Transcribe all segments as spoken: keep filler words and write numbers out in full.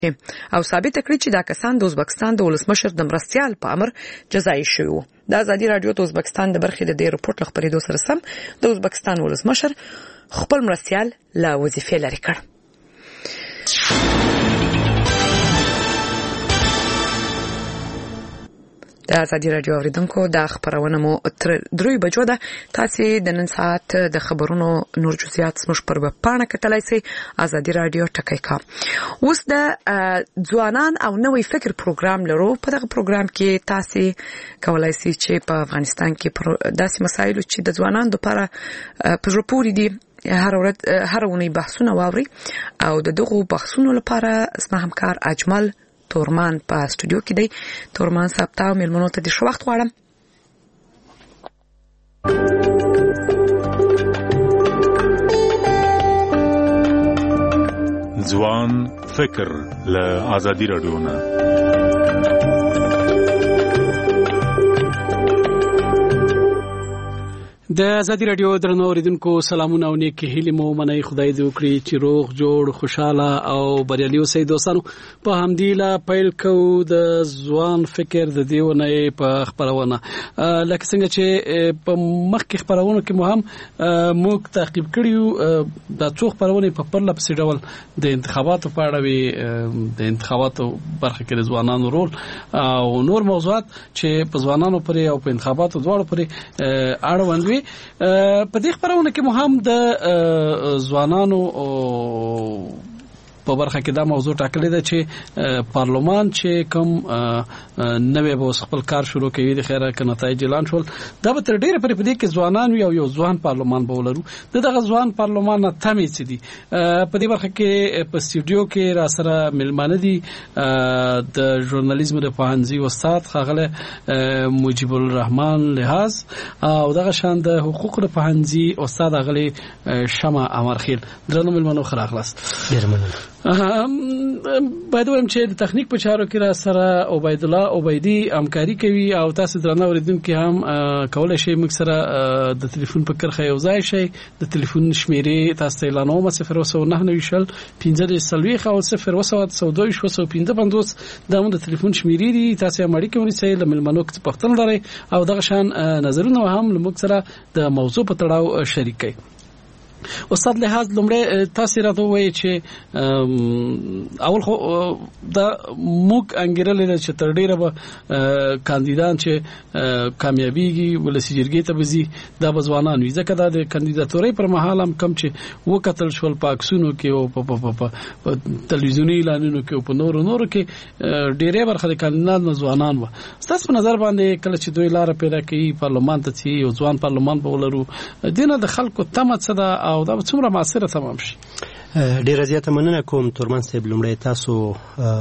او ثابت کړی چې دا کسان د ازبکستان د ولسمشر د مرستيال په امر جزایي شوی. د ازادي رادیو د ازبکستان د برخې د دې رپورت خبرېدو سره سم د ازبکستان ولسمشر خپل مرستيال لا وظیفې لري کړ. د ازادي رادیو اوریدونکو د خبرونه مو تر دروي بجو ده. تاسو د نن ساعت د خبرونو نور جزئیات سمش پر وپاڼه کتلای سي ازادي رادیو ټکی کا. اوس د ځوانان او نوې فکر پروګرام لرو. په دغه پروګرام کې تاسو کولای سي چې په افغانستان کې داسې مسایل چې د ځوانانو لپاره په رپورټ دي هر ورځ هر ونی بحثونه واوري او د دغه بحثونو لپاره اسمه همکار اجمل تورمان په استودیو کې دی. تورمان صاحب تاسو ملمنو ته د شو وخت غواړم. ځوان فکر له ازادي رادیو نه. د ازادي رادیو درنو اوریدونکو سلامونه او نیک هیله مو منئ. خدای دې وکړي چې روغ جوړ خوشاله او بریالي اوسئ. دوستانو په همدې لا پیل کو د ځوان فکر د دیونه په خبرونه لکه څنګه چې په مخکې خبرونه کې مو هم موږ تعقیب کړیو د څو خبرونه په پرله پسې ډول د انتخاباتو په اړه وی د انتخاباتو برخه کې ځوانانو رول او نور موضوعات چې په ځوانانو پرې او په انتخاباتو دواړو پرې اړوند وي. په دې خبرونه کې مو هم د ځوانانو په برخه کې دا موضوع ټاکلې ده چې پارلمان چې کوم نوې به خپل کار شروع کوي د خیره ک نتایج اعلان شول دا به تر ډیره پرې په دې کې ځوانان یو یو ځوان پارلمان به ولرو. دغه ځوان پارلمان نه تمې سي دي په دې برخه کې په استودیو کې را سره ملمانه دي د ژورنالیزم د پوهنځي استاد خغله مجيب الرحمن لحاظ او دغه شان د حقوق د پوهنځي استاد غلي شمع امرخیل. درنو ملمنو خراخلاص ډیر مننه. باید وایم چې د تخنیک په چارو کې را سره عبید الله عبیدی همکاري کوي او تاسو درنه اوریدونکو هم کولای شئ موږ سره د ټلیفون په کرخه یو ځای شئ. د ټلیفون شمیرې تاسو اعلانوم صفر و نه نه شل پنځه سلويخ او صفر و سودوي شو سو پنځه پنځوس دا د ټلیفون شمیرې دي. تاسو هم اړیکه ونیسئ له ملمنو کې پښتنه لري او دغه شان نظرونه هم موږ سره د موضوع په تړاو شریک کړئ. استاد لحاظ لمړی تاسو راته وایي چې اول خو دا موږ انګیرل چې تر ډیره به کاندیدان چې کامیابیږي ولسی جرګې ته بزي دا بزوانان وي ځکه دا د کاندیداتوري پر مهال هم کم چې وکتل شول پاکسونو کې او په تلویزیونی اعلانونو کې او په نورو نورو کې ډیره برخه د کاندیدانو ځوانان و. تاسو په نظر باندې کله چې دوی لار پیدا کوي پارلمان ته چې یو ځوان پارلمان به ولرو دینه د خلکو تمه څه ده او دا څومره معاصره تمام شي؟ ډیره زیاته مننه کوم تورمان صاحب. لومړی تاسو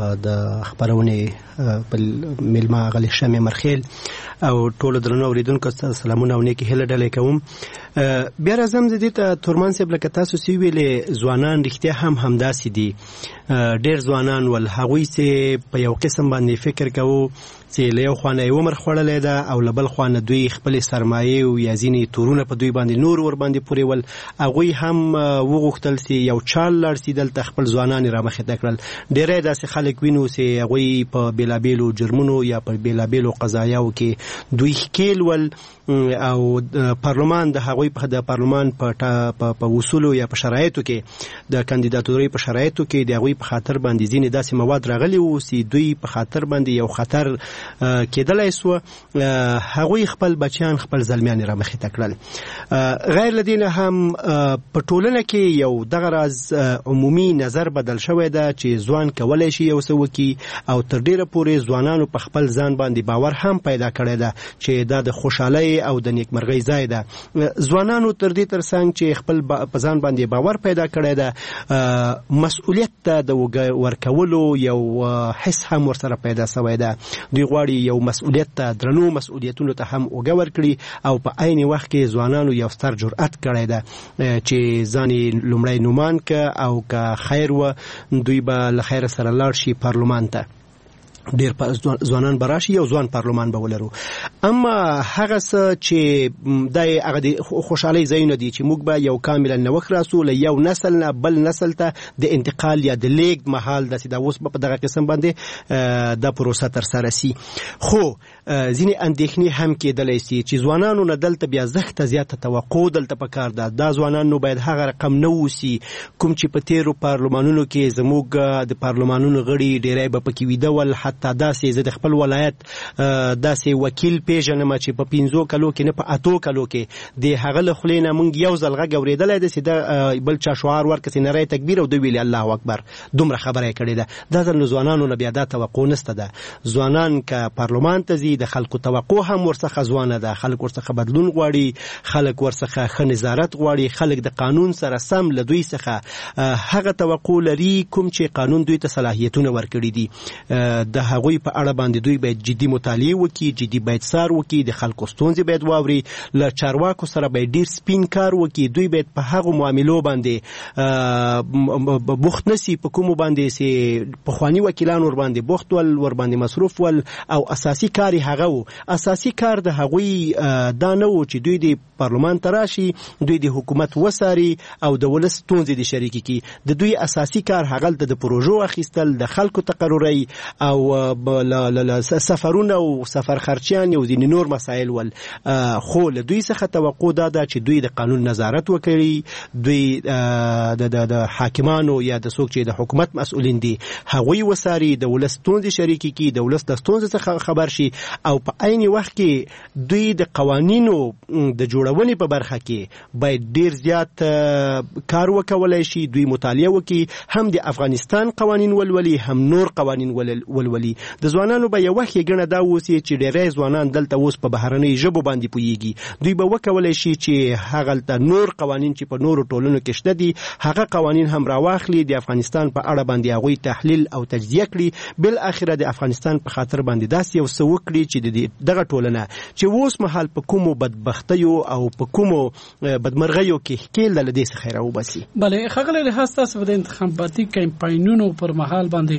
د خبرونه په ملما غلی شمع مرخیل او ټول درنو اوریدونکو ته سلامونه او نیکی هیله ډالۍ کوم. بیا راځم زه دې ته تورمان صاحب لکه تاسو سی ویلې ځوانان رښتیا هم همداسې دي. ډیر ځوانان ول هغوی چې په یو قسم باندې فکر کوو چې له یو خوانه یو عمر خړلې ده او لبل خوانه دوی خپل سرمایه او یا ځینې تورونه په دوی باندې نور ور باندې پوري ول هغوی هم وغوښتل چې یو چال لړسیدل تخپل ځوانان را مخې ته کړل. ډېرې داسې خلک وینو چې هغوی په بیلابیلو جرمونو یا په بیلابیلو قضایاو کې دوی ښکیل ول او پارلمان د هغوی په د پارلمان په په اصولو یا په شرایطو کې د کاندیداتوري په شرایطو کې د هغوی په خاطر باندې ځینې داسې مواد راغلي وو چې دوی په خاطر باندې یو خطر کېدلای سو هغوی خپل بچیان خپل زلمیان را مخې ته کړل. غیر لدینه هم په ټولنه کې یو دغه راز عمومي نظر بدل شوی ده چې ځوان کولای شي یو څه وکړي او تر ډیره پورې ځوانانو په خپل ځان باندې باور هم پیدا کړی ده چې دا د خوشحالۍ او د نیکمرغۍ ځای ده. ځوانانو تر دې ترڅنګ چې خپل په ځان باندې باور پیدا کړی ده مسؤلیت ته د ورکولو یو حس هم ورسره پیدا شوی ده. دوی غواړي یو مسؤلیت ته درنو مسؤلیتونو ته هم اوږه ورکړي او په عین وخت کې ځوانانو یو ستر جرأت کړی ده چې ځان لومړی نومان که او که خیر و دوی به له خیر سره لاړ شي پارلمان ته. ډیر ځوانان براشي او ځوان پارلمان به ولرو. اما هغه څه چې د هغه د خوشحالي ځایونه دي چې موږ به یو کاملا نوښت راسو له یو نسل نه بل نسل ته د انتقال یا د لیږد مهال د سیده اوس په دغه قسم باندې د پروسه تر سره سي. خو ځینې اندېښنې هم کېدلی سي چې ځوانانو نه دلته بیا زښته زیاته توقع دلته پکار ده. دا ځوانان نو باید هغه رقم نه اوسي کوم چې په تیرو پارلمانونو کې زموږ د پارلمانونو غړي ډیری به پکې ویده ول. حتی داسې زه د خپل ولایت داسې وکیل پیژنم چې په پنځو کلو کې نه په اتو کلو کې د هغه له خولې نه موږ یو ځل غږ اورېدلی دی چې د بل چا شعار ورکړي نری تکبیر او د ویلي الله اکبر. دومره خبره یې کړې ده. دا ځل نو ځوانانو نه بیا دا توقع نشته ده. ځوانان که پارلمان ته ځي د خلکو توقع هم ورڅخه ځوانه ده. خلک ورڅخه بدلون غواړي، خلک ورڅخه ښه نظارت غواړي، خلک د قانون سره سم له دوی څخه هغه توقع لري کوم چې قانون دوی ته صلاحیتونه ورکړي دي. د هغوی په اړه باندې دوی باید جدي مطالعه وکړي، جدي باید څار وکړي، د خلکو ستونزې باید واوري، له چارواکو سره باید ډیر سپین کار وکړي. دوی باید په هغو معاملو باندې بوخت نسی په کومو باندې چې پخواني وکیلان ور باندې بوخت ول، ور باندې مصروف ول، او اساسي کار هغه و. اساسي کار د هغوی دا نه و چې دوی د پارلمان ته راشي، دوی د حکومت وساري او د ولس ستونزې د شریکي کی. د دوی اساسي کار هغلته د پروژو اخیستل، د خلکو تقرری او سفرونه او سفر خرچیان او ځینې نور مسایل ول. خو له دوی څخه توقع دا ده چې دوی د قانون نظارت وکړي، دوی د حاکمانو یا د څوک چې د حکومت مسؤلین دي هغوی وساري، د ولس ستونزې شریکي کی، د ولس د ستونزې څخه خبر شي، او په عین وخت کې دوی د قوانینو د جوړونې په برخه کې باید ډیر زیات کار وکولای شي. دوی مطالعه وکړي، هم د افغانستان قوانین ولولي، هم نور قوانین ولولي. د ځوانانو به یو وخت ګڼه دا اوسي چې ډېری ځوانان دلته اوس په بهرنۍ ژبو باندې پوهیږي. دوی به وکولای شي چې هغلته نور قوانین چې په نورو ټولنو کې شته دي هغه قوانین هم راواخلي، د افغانستان په اړه باندې هغوی تحلیل او تجزیه کړي، بالاخره د افغانستان په خاطر باندې داسې یو څه وکړي چې دغه ټولنه چې اوس مهال په کومو بدبختیو او په کومو بدمرغیو کې ښکیل ده له دې څخه راوباسي. بله ښاغلی لحاظ تاسو د انتخاباتي کمپاینونو پر مهال باندې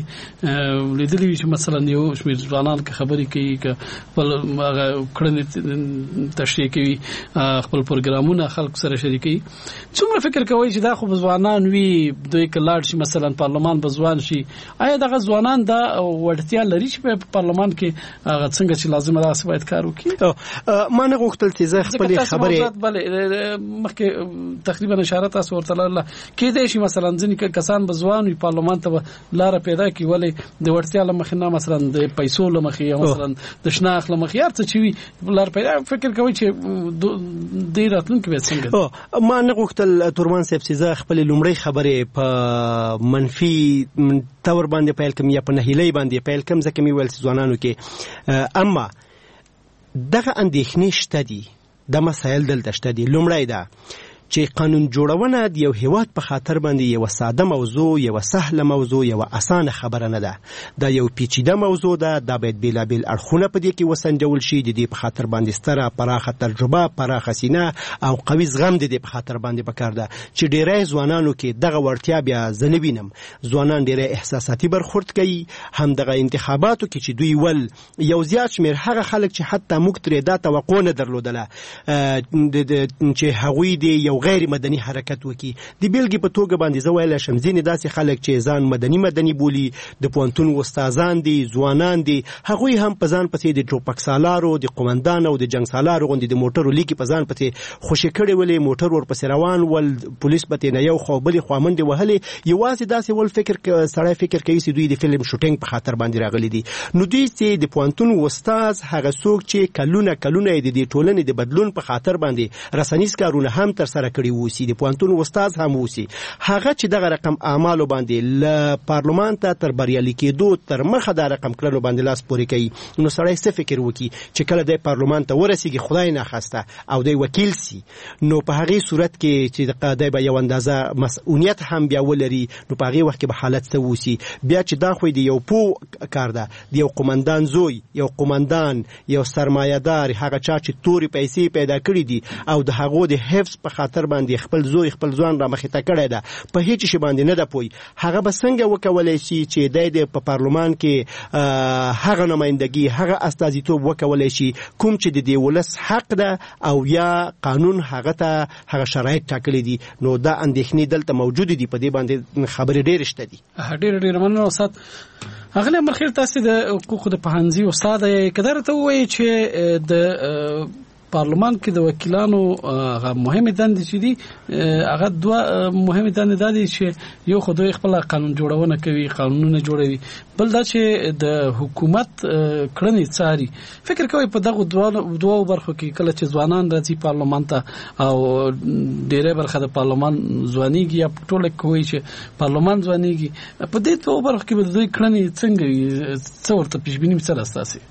لیدلي چې مثلا یو شمېر ځوانان که خبرې کوي، که خپل کړنې تشریح کوي، خپل پروګرامونه خلکو سره شریکوي، څومره فکر کوي چې دا خو ځوانان وي، دوی که لاړ شي مثلا پارلمان به ځوان شي، آیا دغه ځوانان دا وړتیا لري چې په پارلمان کې هغه څنګه چې لازمه ده باید کار وکړي؟ ما نه غوښتل چې زه خپلې خبرې بله مخکې تقریبا اشاره تاسو ورته لرله، کېدای شي مثلا ځینې کسان به ځوان وي پارلمان ته به لاره پیدا کړي، ولې د وړتیا له مخې نه مثلا د پیسو له مخې یا مثلا د شناخت له مخې هر څه چې وي لاره پیدا. فکر کوي چې دې راتلونکي به څنګه؟ ما نه غوښتل تورمان صاحب چې زه خپلې لومړۍ خبرې په منفي تور باندې پیل کړم یا په نهیلۍ باندې پیل کړم، ځکه مې ویل چې ځوانانو کې اما دغه اندېښنې شته دي، د مسایل دلته شته دي. لومړی ده چې قانون جوړونه د یو هیواد په خاطر باندې یو ساده موضوع، یو سهله موضوع، یو اسانه خبره نه ده. دا یو پیچیده موضوع ده. دا باید بیلابیل اړخونه په دې کې وسنجول شي. د دې په خاطر باندې ستره پراخه تجربه، پراخه سینه او قوي زغم د دې په خاطر باندې پکار ده چې ډېری ځوانانو کې دغه وړتیا بیا زه نه وینم. ځوانان ډېری احساساتي برخورد کوي. هم دغه انتخاباتو کې چې دوی ول یو زیات شمېر هغه خلک چې حتی موږ ترې دا توقع نه درلودله چې هغوی د یو غیر مدني حرکت وکي. د بیلګې په توګه باندې زه ویلی شم ځینې داسې خلک چې ځان مدني مدني بولي، د پوهنتون استادان دي، ځوانان دي، هغوی هم په ځان پسې د ټوپک سالارو، د قومندان او د جنګ سالارو غوندې د موټرو لیکې په ځان پسې خوشې کړې ولې، موټر ورپسې روان ول، پولیس به ترې نه یو خوا بلې خوا منډې وهلې. یوازې داسې ول فکر سړی فکر کوي چې دوی د فلم شوټینګ په خاطر باندې راغلي دي. نو دوی چې د پوهنتون استاد هغه څوک چې کلونه کلونه د دې ټولنې د بدلون په خاطر باندې رسنیز کارونه هم تر سره کړي ووسی، د پوهنتون استاد هم ووسی، هغه چې دغه رقم اعمالو باندې له پارلمان ته تر بریالي کېدو تر مخه دا رقم کړلو باندې لاس پورې کوي، نو سړی څه فکر وکړي چې کله دی پارلمان ته ورسېږي خدای ناخواسته او دی وکیل سي، نو په هغې صورت کې چې دی به یو اندازه مسؤلیت هم بیا ولري، نو په هغې وخت کې به حالت څه ووسی. بیا چې دا خو د یو پوه کار ده، د یو قومندان زوی، یو قومندان، یو سرمایه‌دار، هغه چا چې تورې پیسې پیدا کړي دي او د هغو د حفظ په خاطر سر باندې خپل زوی خپل ځوان را مخې ته کړی ده په هیڅ شي باندې نه ده پوی هغه به څنګه وکولای شي چې د په پارلمان کې هغه نمائندګي هغه استازیتوب وکولای شي کوم چې د دې ولس حق ده او یا قانون هغه ته هغه شرایط ټاکلي دي نو دا اندېښنې دلته موجود دي په دې باندې خبرې ډېرې شته دي. ډېر ډېر مننه استاد. اغلی مرخیل تاسو د حقوق د پوهنځي استاد یې کدار ته وایي چې د پارلمان کې د وکیلانو هغه مهمه دندې چې دي هغه دوه مهمه دندې دي چې یو خدای خپل قانون جوړونه کوي قانونونه جوړوي بل دا چې د حکومت کړنې څاري. فکر کوي په دغه دوه دوه برخو کې کله چې ځوانان راځي پارلمان ته او ډېرې برخه د پارلمان ځوانيږي یا ټول کوي چې پارلمان ځوانيږي په دې دوه برخو کې به دوی کړنې څنګه څو ورته پیشبینی سره اساسي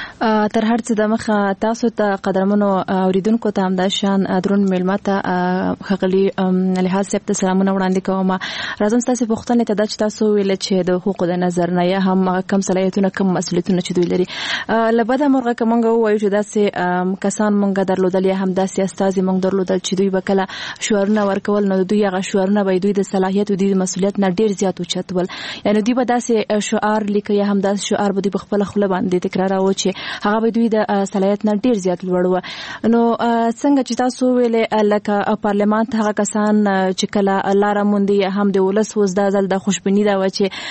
تر هر څه د مخه تاسو ته قدرمنو اوریدونکو ته هم د شان درون ملمته خغلی لحاظ سپ ته سلامونه وړاندې کوم. راځم تاسو په وختونه ته د تاسو ویل چې د حقوق د نظر نه یا هم کم صلاحیتونه کم مسؤلیتونه چې دوی لري لبدا مرغه کومه وایو چې داسې کسان مونږ درلودل یا هم داسې استازي مونږ درلودل چې دوی وکړه شعارونه ورکول نو دوی هغه شعارونه به دوی د صلاحیت او د مسؤلیت نه ډیر زیات اوچتول یعنی دوی به داسې شعار لیکي یا هم داسې شعار به په خپل خپل باندې تکراروي چې هغه به دوی د صلاحیت نه ډیر زیات لوړ و. نو څنګه چې تاسو ویلې لکه پارلمان ته هغه کسان چې کله الله را مونږ هم د ولس وزدا ځل د خوشبینی دا و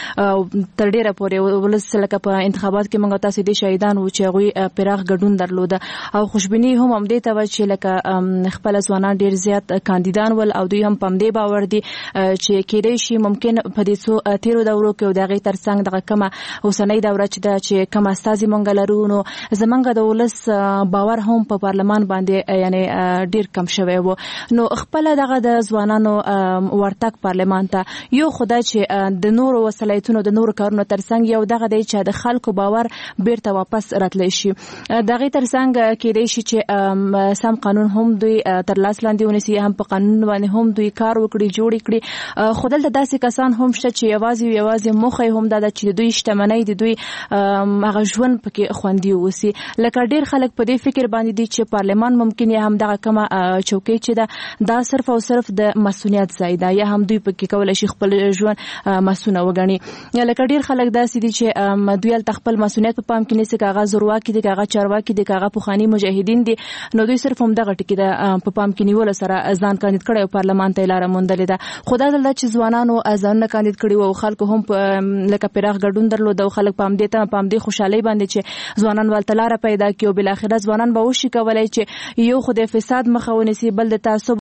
چې تر ډیره پورې ولس لکه په انتخابات کې موږ تاسو د شهیدان و چې غوي پراخ ګډون درلوده او خوشبینی هم هم دې ته و چې لکه خپل ځوانان ډیر زیات کاندیدان ول او دوی هم پم دې باور دي چې کېدای شي ممکن په دې سو تیرو دورو کې دغه ترڅنګ دغه کمه اوسنۍ دوره چې دا چې کم استازي مونږ لرو نو زمونږ د ولس باور هم په پارلمان باندې یعنی ډیر کم شوی وو. نو خپل دغه د ځوانانو ورتک پارلمان ته یو خدای چې د نورو وسایلونو د نورو کارونو ترڅنګ یو دغه دی چې د خلکو باور بیرته واپس راتلی شي دغه ترڅنګ کېدای شي چې سم قانون هم دوی تر لاس لاندې ونیسي هم په قانون باندې هم دوی کار وکړي جوړ کړي خودل د داسې کسان هم شته چې یوازې یوازې مخه هم د چې دوی شتمنۍ د دوی هغه ژوند پکې خوندي وسی لکه ډیر خلک په دې فکر باندې دي چې پارلمان ممکن یا هم دغه کومه چوکۍ چې دا دا صرف او صرف د مسؤلیت ځای ده یا هم دوی پکې کولای شي خپل ژوند مسؤونه وګڼي یا لکه ډیر خلک داسې دي چې دوی ال خپل مسؤلیت په پام کې نیسي کاغذ ورواکي دي کاغذ چارواکي دي کاغذ پوخانی مجاهدین دي نو دوی صرف هم دغه ټکی ده په پام کې نیول سره ځان کاندید کړي پارلمان ته لاره مونډلې ده خدای دې چې ځوانانو ځان کاندید کړي او خلکو هم لکه پراخ ګډون درلود او خلک پام دې ته پام دې خوشحالي باندې چې ځوانان ولتلاره پیدا کیو بل اخر ځوانان به وشي کولای چې یو خو د فساد مخاوني سي بل د تعصب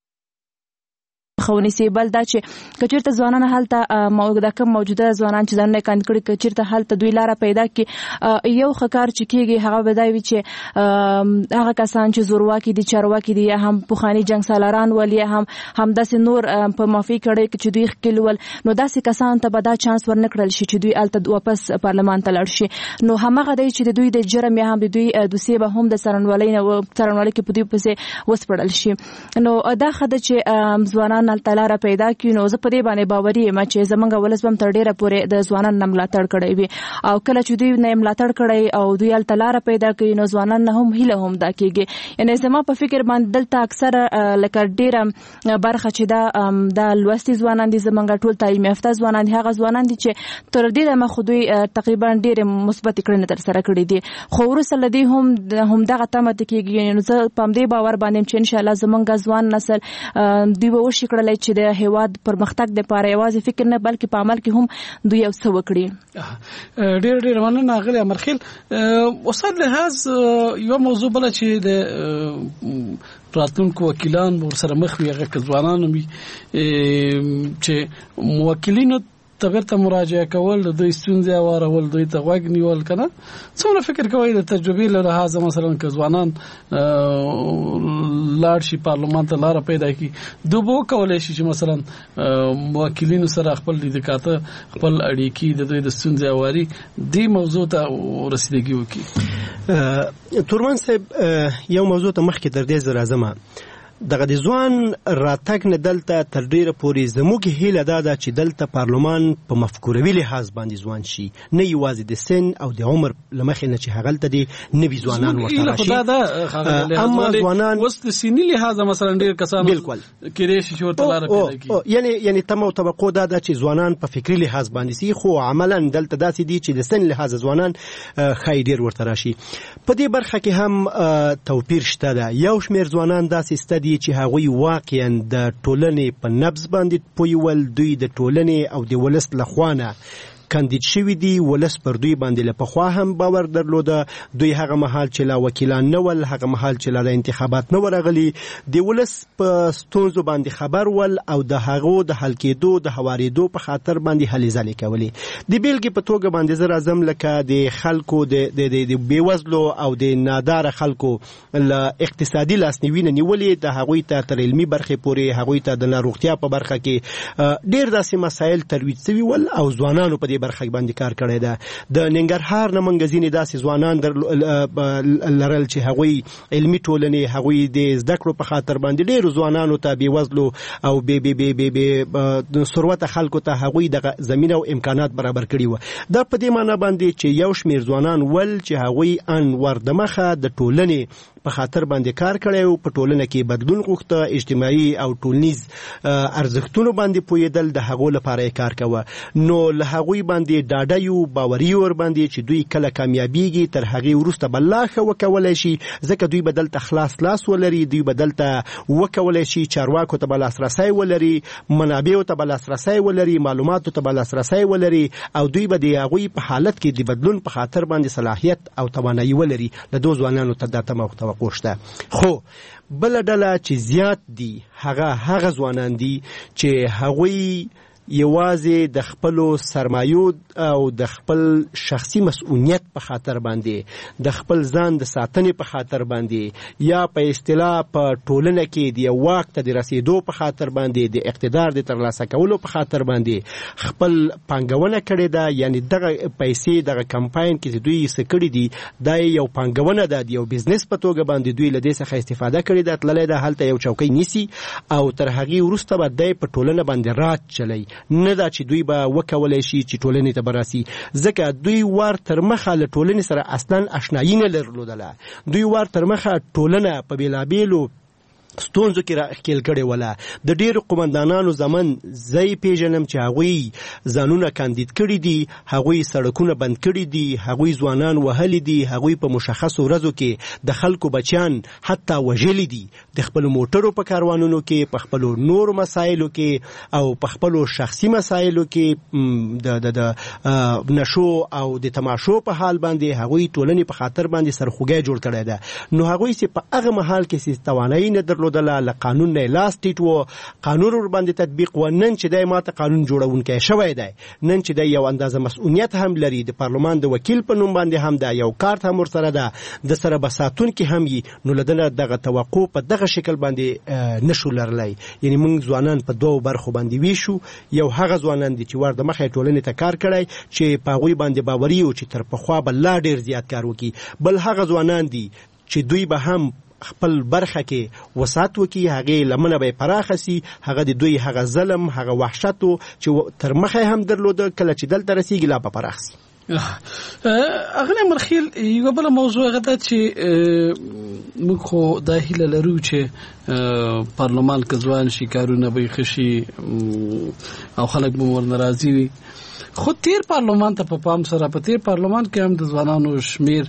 خونی سی بل دا چې کچیرته ځوانان حالته موجوده کوم موجوده ځوانان چې ځان نه کاند کړي کچیرته حالته دوی لاره پیدا کی یو خکار چې کیږي هغه بدایوي چې هغه کسان چې زورواکي دي چارواکي دي هم پوخانی جنگ سالاران ولی هم هم داسې نور په مافي کړي چې دوی خلول نو داسې کسان ته به دا چانس ورنکړل شي چې دوی الته واپس پارلمان ته لاړ شي نو همغه دی چې دوی د جرم یا هم د دوی دوسیه به هم د سرنوالۍ نه سرنوالۍ کې په دوی پسې وسپړل شي نو دا خدای چې ځوانان تعالی پیدا کړي نو زه په دې باندې باوري یم چې زمونږ ولس هم تر ډیره پورې د ځوانان نه ملاتړ کړی وي او کله چې دوی نه ملاتړ کړی او دوی ال تعالی پیدا کړي نو ځوانان نه هم هیله هم دا کیږي یعنی زما په فکر باندې دلته اکثر لکه ډیره برخه چې دا د لوستي ځوانان دي زمونږ ټول تعلیم یافته ځوانان دي هغه ځوانان دي چې تر دې د مخ دوی تقریبا ډیره مثبت کړنې تر سره کړې دي خو ورسره لدی هم هم دغه تمه کیږي نو زه په دې باور باندې چې ان شاء الله زمونږ ځوان نسل دوی به وشي کړل چې د هیواد پرمختګ د پاره یوازې فکر نه بلکې په عمل کې هم دوی یو څه وکړي. ډېر ډېر مننه غلی امرخیل. اوسد لحاظ یو موضوع بل چې د راتلونکو وکیلان ورسره مخ وي هغه ځوانان وي چې موکلینو تبرته مراجعه کول د دوی ستونزې اورول دوی ته غوږ نیول کنه څومره فکر کوي د تجربې له لحاظ مثلا که ځوانان لاړ شي پارلمان ته لار پیدا کی دوی کولای شي چې مثلا موکلینو سره خپل لیدکاته خپل اړیکی د دوی د ستونزې اوري دی موضوع ته رسیدګي وکړي. تورمان صاحب یو موضوع ته مخکې تر دې زرا زما دغه د ځوان راتګ نه دلته تر ډیره پورې زموږ هیله دا ده چې دلته پارلمان په مفکوروي لحاظ باندې ځوان شي، نه یوازې د سن او د عمر لمخې نه چې هغلته دي نوي ځوانان ورته راشي. اما ځوانان اوس د سني لحاظ مثلا ډیر کسان بالکل کېدای شي چې ورته لاره پیدا کړي، یعنی یعنی تمه او توقع دا ده چې ځوانان په فکري لحاظ باندې سي، خو عملا دلته داسې دي چې د سن لحاظ ځوانان خای ډیر ورته راشي. په دې برخه کې هم توپیر شته ده. یو شمېر ځوانان داسې ستدي چې هغوی واقعا د ټولنې په نبض باندې پویول، دوی د ټولنې او د ولس لخوا نه کاندید شوي دي، ولس پر دوی باندې له پخوا هم باور درلوده. دوی هغه مهال چې لا وکیلان نه ول، هغه مهال چې لا انتخابات نه ورغلي، د ولس په ستونزو باندې خبر ول او د هغو د حل کېدو د هوارېدو په خاطر باندې هلې ځلې کولې. د بیلګې په توګه باندې زه راځم لکه د خلکو د بېوزلو او د ناداره خلکو له اقتصادي لاسنیوي نه نیولې، د هغوی ته تر علمي برخې پورې، هغوی ته د ناروغتیا په برخه کې ډېر داسې مسایل ترویج شوي ول او ځوانانو په برخه باندې کار کړی ده. د ننګرهار نه منګه ځینې داسې ځوانان لرل چې هغوی علمي ټولنې، هغوی د زده کړو په خاطر باندې ډېرو ځوانانو ته، بېوزلو او بې ثروته خلکو ته هغوی دغه زمینه او امکانات برابر کړي وو. دا په دې معنی باندې چې یو شمېر ځوانان ول چې هغوی ان وردمخه د ټولنې په خاطر باندې کار کړی او په ټولنه کې بدلون غوښته، اجتماعي او ټولنیز ارزښتونو باندې پوهېدل، د هغو لپاره یې کار کوه. نو له هغوی باندې ډاډه یو، باوري ور باندې چې دوی کله کامیابیږي، تر هغې وروسته به لا ښه وکولی شي، ځکه دوی به دلته خلاص لاس ولري، دوی به دلته وکولی شي چارواکو ته به لاسرسی ولري، منابعو ته به لاسرسی ولري، معلوماتو ته به لاسرسی ولري او دوی به د هغوی په حالت کې د بدلون په خاطر باندې صلاحیت او توانایي ولري. له دو ځوانانو ته دا تمه او توقع شته. خو بله ډله چې زیات دي هغه هغه ځوانان دي چې هغوی یوازې د خپلو سرمایو او د خپل شخصي مسؤلیت په خاطر باندې، د خپل ځان د ساتنې په خاطر باندې، یا په اصطلاح په ټولنه کې د یو واک ته د رسیدو په خاطر باندې، د اقتدار د ترلاسه کولو په خاطر باندې خپل پانګونه کړې ده. یعنی دغه پیسې دغه کمپاین کې دوی څه کړي دي، دا یو پانګونه ده، د یو بزنس په توګه باندې دوی له دې څخه استفاده کړې ده، تللی ده هلته یو چوکۍ نیسي او تر هغې وروسته به دی په ټولنه باندې راج چلی، نه دا چې دوی به وکولی شي چې ټولنې ته به راسي، ځکه دوی وار تر مخه له ټولنې سره اصلا اشنایي نه لرلودله. دوی وار تر مخه ټولنه په بېلابېلو ستونزو کې راښکېل کړې وله. د ډېرو قمندانانو زمن زه یې پېژنم چې هغوی ځانونه کاندید کړي دي، هغوی سړکونه بند کړي دي، هغوی ځوانان وهلي دي، هغوی په مشخصو ورځو کې د خلکو بچیان حتی وژلي دي، د خپلو موټرو په کاروانونو کې، په خپلو نورو مسایلو کې او په خپلو شخصي مسایلو کې د د نشو او د تماشو په حال باندې هغوی ټولنې په خاطر باندې سرخوږی جوړ کړی ده. نو هغوی چې په هغه مهال کې توانایي نه درلوده، له قانون نه لاس ټیټ و، قانون ور باندې تطبیق و. نن چې دی ماته قانون جوړونکی شوی دی، نن چې دی یو اندازه مسؤلیت هم لري، د پارلمان د وکیل په نوم باندې هم ده، یو کارت هم ورسره ده، د سره به ساتونکي هم وي، نو له دنه دغه توقع په دغه شکل باندې نشو لرلی. یعنی موږ ځوانان په دوو برخو باندې ویشو. یو هغه ځوانان دي چې ور د مخې ټولنې ته کار کړی چې په هغوی باندې باوري و چې تر پخوا به لا ډېر زیات کار وکړي. بل هغه ځوانان دي چې دوی به هم خپل برخه کې وسات وکي، هغه لمنه به پراخه سي، هغه د دوی هغه ظلم، هغه وحشت چې تر مخه هم درلوده، کله چې دلته رسیږي لا به پراخ سي. اغلی مرخیل یو بل موضوع غدا چې موږ خو د هیله لرو چې پارلمان کې ځوان شي، کارونه به خشي او خلک به ور ناراضي وي. خو تیر پارلمان ته په پام سره په تیر پارلمان کې هم د ځوانانو شمیر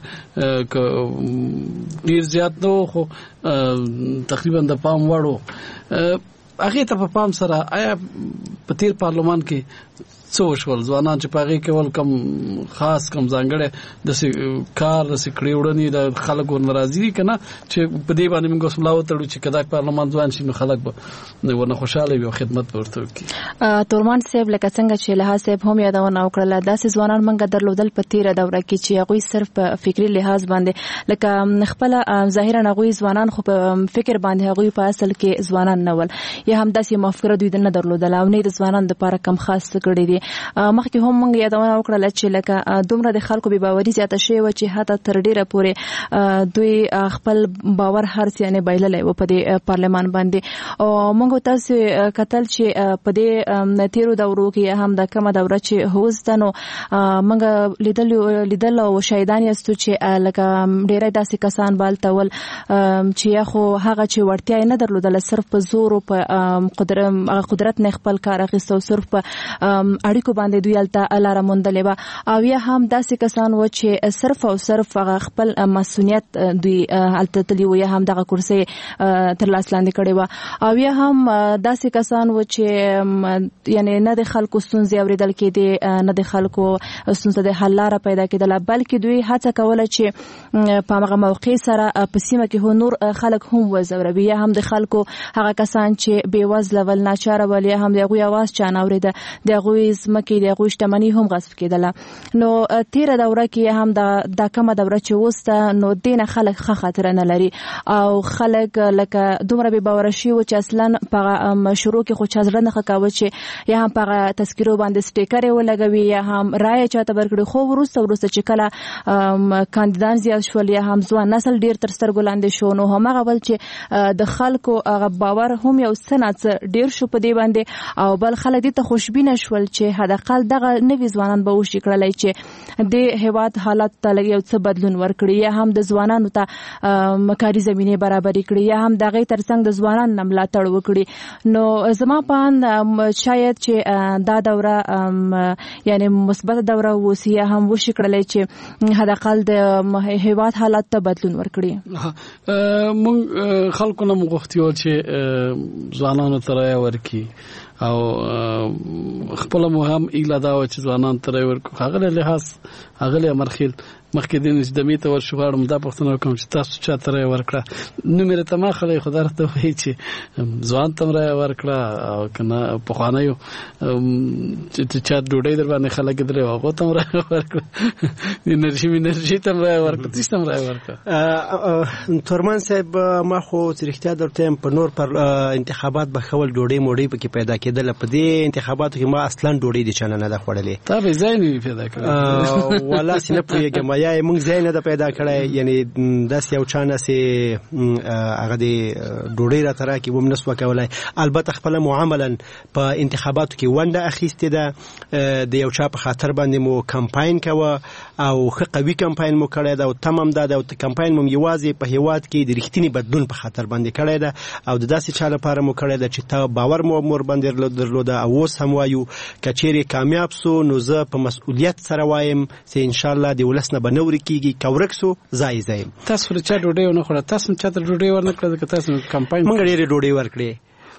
ډیر زیات نو، خو تقریبا د پام وړو. هغه ته په پام سره آیا په تیر پارلمان کې څو شول ځوانان چې پاغي کې ول کم خاص کم ځانګړې د کار د سکړې وړنې د خلکو ناراضي کنه چې په دې باندې موږ سملا وتړو چې کدا پارلمان ځوان شي نو خلک به ورنه خوشاله وي او خدمت ورته کوي. تورمان صاحب لکه څنګه چې له صاحب هم یادونه وکړه، داسې ځوانان موږ درلودل په تیره دوره کې چې هغه صرف په فکری لحاظ باندې لکه خپل ظاهرا هغه ځوانان خو په فکر باندې هغه په اصل کې ځوانان نه ول، یا هم داسې مفکوره دوی نه درلودل او نه د ځوانان لپاره کم خاص کړی دي. دي. مخکې هم موږ یادونه وکړه چې لکه دومره د خلکو بې باوري زیاته شوې وه چې حتی تر ډیره پورې دوی خپل باور هرڅ یعنې بایللی و په دې پارلمان باندې. او موږ تاسو کتل چې په دې تیرو دورو کې هم د کومه دوره چې هوس ده نو موږ لیدل لیدل او شاهدان یاستو چې لکه ډیری داسې کسان بالته ول چې یا خو هغه چې وړتیا یې نه درلودله صرف په زور او په قدرت نه خپل کار اخیست او صرف په اړیکو باندې دوی هلته لاره موندلې وه. او یا هم داسې کسان و چې صرف او صرف هغه خپل مسؤلیت دوی هلته تللي وو یا هم دغه کرسۍ تر لاس لاندې کړې وه. او یا هم داسې کسان و چې یعنې نه د خلکو ستونزې اورېدل کېدې نه د خلکو ستونزه د حل لاره پیدا کېدله بلکې دوی هڅه کوله چې په همغه موقع سره په سیمه کې هو نور خلک هم وځوروي یا هم د خلکو هغه کسان چې بېوزله ول ناچاره ول یا هم د هغوی اواز چا نه اورېده د هغوی ځمکې د هغوی شتمني هم غصب کېدله. نو تېره دوره کې هم دا کومه دوره چې اوس ده نو دې نه خلک ښه خاطره نه لري او خلک لکه دومره بې باوره شوي وو چې اصلا په هغه شروع کې خو چا زړه نه ښه کاوه چې یا هم په هغه تذکرو باندې سټیکر یې ولګوي یا هم رایه چاته ورکړي. خو وروسته وروسته چې کله کاندیدان زیات شول یا هم ځوان نسل ډېر تر سترګو لاندې شو نو هماغه بل چې د خلکو هغه باور هم یو څه ناڅه ډېر شو په دې باندې او بل خلک دې ته خوشبینه شول چې حداقل دغه نوي ځوانان به وشي کړلی چې د هېواد حالات ته لږ یو څه بدلون ورکړي یا هم د ځوانانو ته کاري زمینې برابرې کړي یا هم د هغې تر څنګ د ځوانانو نه ملاتړ وکړي. نو زما په اند شاید چې دا دوره یعنې مثبته دوره واوسي یا هم وشي کړلی چې حداقل د هېواد حالات ته بدلون ورکړي. مونږ خلکو نه مو غوښتي وو چې ځوانانو ته رایه ورکړي او خپله مو هم ایله دا وه چې ځوانانو ته رایه ورکړو. ښاغلی لحاظ ښاغلی امرخیل مخکې دې نه چې دمې ته ورشو غواړم دا پوښتنه وکړم چې تاسو چا ته رایه ورکړه. نوم یې راته ما خلی خو دا راته وایي چې ځوان ته م رایه ورکړه او که نه پخوانیو چې چا ډوډۍ در باندې خلک درې وو هغو ته م رایه ورکړه انرژي انرژي ته م رایه ورکړه څه ته م رایه ورکړه. تورمان صاحب ما خو چې رښتیا درته یم په نور پر انتخابات به ښول ډوډۍ موډۍ پکې پیدا کېدله په دې انتخاباتو کې ما اصلا ډوډۍ د چا نه نه ده خوړلې. تا به ځای نه وي پیدا کړی والله چې نه پوهېږم یا یې موږ ځای نه ده پیدا کړی یعنې داسې یو چا نسې هغه د ډوډۍ راته راکړي وم نه سوه کولی. البته خپله مو عملا په انتخاباتو کې ونډه اخیستې ده د یو چا په خاطر باندې مو کمپاین کوه او ښه قوي کمپاین مو کړی ده او تم هم دا ده او کمپاین مو یوازې په هېواد کې د رښتینې بدلون په خاطر باندې کړی ده او د داسې چا لپاره مو کړی ده چې ته باور مو مور باندې درلوده او اوس هم وایو که چیرې کامیاب سو نو زه په مسؤلیت سره وایم چې انشاءالله د ولس نه به نه ورکېږي که ورک سو ځای ځای یم. تاسو خو چا ډوډۍ ونه خوړه تاسو هم چاته ډوډۍ ورنه کړه ځکه تاسو کمپاین موږ ډېرې ډوډۍ ورکړې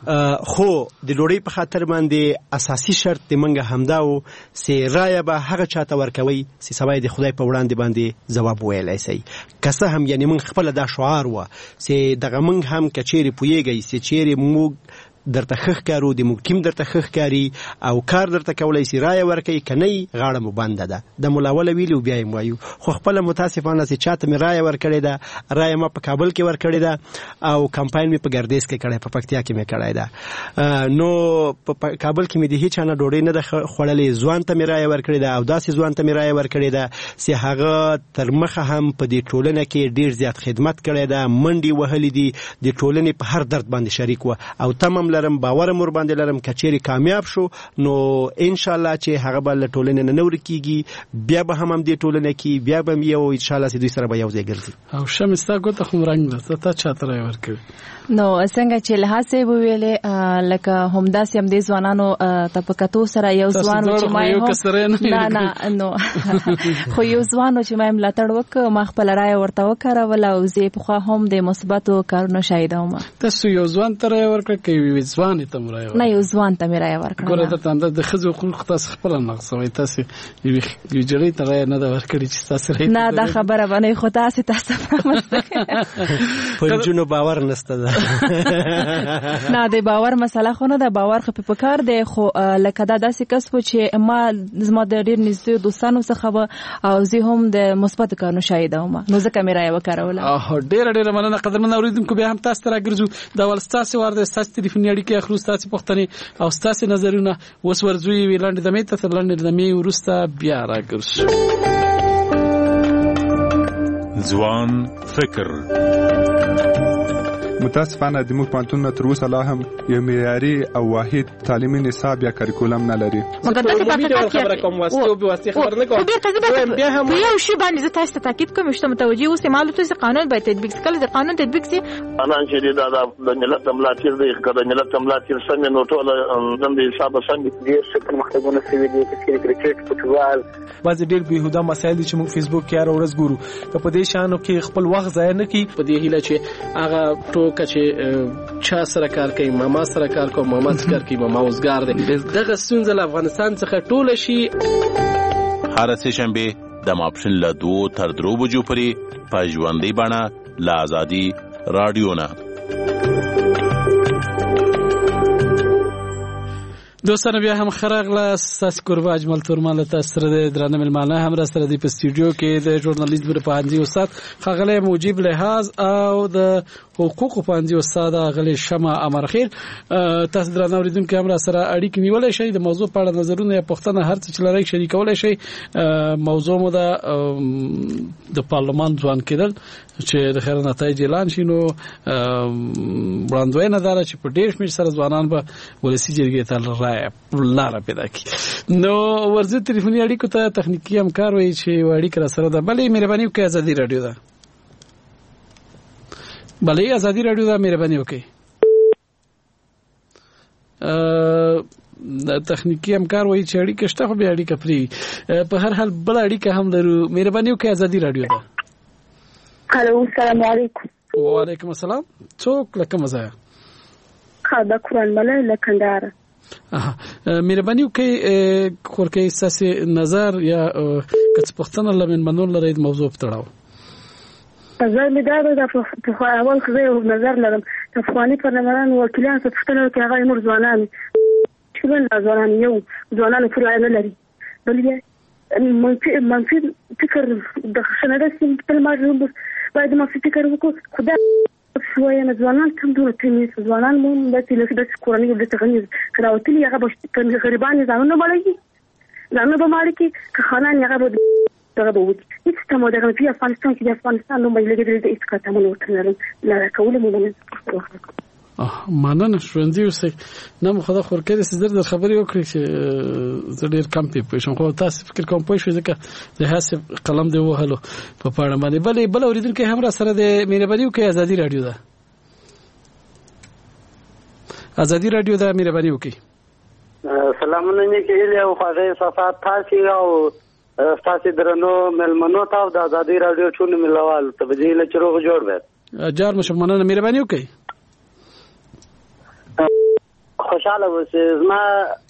خو د ډوډۍ په خاطر باندې اساسي شرط د منګه همدا و چې رایه به هغه چاته ورکوي چې سبا د خدای په وړاندې باندې ځواب ویلی شي. که څه هم یعنې موږ خپله دا شعار وه چې دغه موږ هم که چیرې پوهېږئ چې چیرې موږ درته ښه ښکارو د موږ ټیم درته ښه ښکاري او کار درته کولی شي رایه ورکوي که نه یي غاړه مو بنده ده. د ملاوله ویلي و بیا یې وایو خو خپله متاسفانه چې چاته مې رایه ورکړې ده رایه ما په کابل کې ورکړې ده او کمپاین مې په ګردیز کې کړی په پکتیا کې مې کړی ده. نو په کابل کې مې د هېچا نه ډوډۍ نه ده خوړلې. ځوان ته مې رایه ورکړې ده او داسې ځوان ته مې رایه ورکړې ده چې هغه تر مخه هم په دې ټولنه کې ډېر زیات خدمت کړی ده منډې وهلې دي د ټولنې په هر درد باندې شریک و او تمام لرم باور مور باندې لرم که چیرې کامیاب شو نو ان شاء الله چې هغه به له ټولنې نه نه ورکېږي بیا به هم همدې ټولنه کې بیا به یو ان شاء الله چې دوی سره به یو ځای ګرځي. او شمس ستا ګوته خو رنګ ده تا چاته رایه ورکوي؟ نو څنګه چې لحاظ صاحب وویلې لکه همداسې هم دې ځوانانو ته په کتو سره یو ځوان و چې ما یې نه نه نو خو یو ځوان و چې ما یې ملاتړ وکړ ما خپله رایه ورته وکاروله او زه پخوا هم د مثبتو کارونو شاهده وم. تاسو یو ځوان ته رایه ورکړه که یوې ځوانې ته مو رایه ورکړه؟ نه یو ځوان ته مې رایه ورکړه. ګوره درته همدا د ښځو حقوق تاسو خپله نقصوئ تاسو یوې جګړې ته رایه نه ده ورکړې چې ستاسې رایه نه دا خبره به نه وي خو تاسې تاسو رامنځته په نجونو باور نشته ده نه د باور مسله خو نه ده باور خو په کار دی خو لکه دا داسې کس و چې ما زما د ډېر نږدې دوستانو څخه به او زه هم د مثبتو کارونو شاهده وم نو ځکه مې رایه وکاروله. ډېره ډېره مننه قدرمن اورېدونکو بیا هم تاسو ته راګرځو دا ول ستاسې وار دی ستاسې تلیفوني ټلیفوني اړیکې اخلو ستاسو پوښتنې او ستاسو نظرونه. اوس ورځوي ویلاندې دمه ته تر لاندې دمه ورسته بیا راګرځو. ځوان فکر. متاسفانه د موږ پانتون تر اوسه لا هم یو معیاري او واحد تعلیمي نصاب یا کریکولم نه لري. مګر دا خبره کوم واسطه او واسطه خبر نه کوم. بیا هم یو شی باندې زه تاسو ته تاکید کوم چې متوجي اوسه معلومات چې قانون باید تطبیق کړي. د قانون تطبیق سي انا چې دا د ملت ملاتیر دی کړه ملت ملاتیر څنګه نو ټول د حساب څنګه دي چې مخکونه سوي دي چې کرکټ فوټبال بعض ډېر بهوده مسایل چې موږ فیسبوک کې هر ورځ ګورو که په دې شانو کې خپل وخت ضایع نه کړي. په دې هیله چې هغه ټوکه چې چا سره کار کوي ماما سره کار کوي ماما سره کار کوي ماما اوسګار دی دغه ستونزه له افغانستان څخه ټول شي. هر سه شنبه د ماپښین له دوه تر درو بجو پورې په ژوندۍ بڼه له آزادي رادیو نه. دوستانو بیا هم خراغله ساس قربا اجمل تورمال تاسو سره درانه ملمانه هم را سره دی په سټوډیو کې د ژورنالیزم په پاندي استاد خغله موجب لحاظ او د حقوق پاندي استاد غلي شمع امرخیل. تاسو درانه اوریدونکو هم را سره اړیکې نیولای شئ د موضوع په اړه نظرونه یا پوښتنه هر څه چې لرئ شریکولای شئ. موضوع مو د پارلمان ځوان کېدل چې د خیر نتایج اعلان شینو وړاندوینه دار چې په ډېر شمېر سره ځوانان به ولسی جرګې ته لار پیدا کی. نو ورځ ټلیفوني اړیکو ته تخنیکی همکار وي چې وړي کړه سره ده. بلې مهرباني وکړئ ازادي رادیو ده. بلې ازادي رادیو ده مهرباني وکړئ. ا تخنیکی همکار وي چې اړیکه شته خو به اړیکه پری په هر حال بل اړیکه هم لرو. مهرباني وکړئ ازادي رادیو ده. الو السلام علیکم. وعلیکم السلام. څوک لکه مزه خدا قرآن ملای لکندار. اها مهرباني وکړئ خورکې ساسي نظر یا کڅ پښتنه لمن منول لري موضوع په تړاو. نظر مې دا د په اول خو یو نظر لرم افغاني پرلمان وکیلان څه پښتنه کې هغه نور ځوانان چې ول ځوانان یو ځوانان پر عین لري بلې منفي منفي فکر د خنده سیم په ماجوب باید ما فکر وکړو خدای شويه ځوانان کوم ډول تنیس ځوانان مو د تلفي د کورنۍ د تغنیز کراوتلی هغه بش غریبان ځانونه مالګي ځانونه به مالګي که خانان هغه به دغه به وي هیڅ تمو دغه په افغانستان کې د افغانستان نو مې لګیدل د اسکاته مو ورتنرم لا کول مو نه اه مننه ژوندۍ اوسئ. نه مو خدا خور کړی چې در خبرې وکړي چې زه ډېر کم پوه شم خو تاسو فکر کوم پوه شئ ځکه د هڅې قلم دی وهلو په پاڼه باندې. بلې بل اورېدونکي هم را سره د مهرباني وکړئ ازادي رادیو ده. ازادي رادیو ده مهرباني وکړئ. سلامونه نیکې هیلې او خوږې صفات تاسې او تاسې درنو مېلمنو ته د ازادي رادیو ټول ملوال ته به دې هیله چې روغ جوړ وي. جار مو شم مننه مهرباني وکړئ. خوشاله اوسئ. زما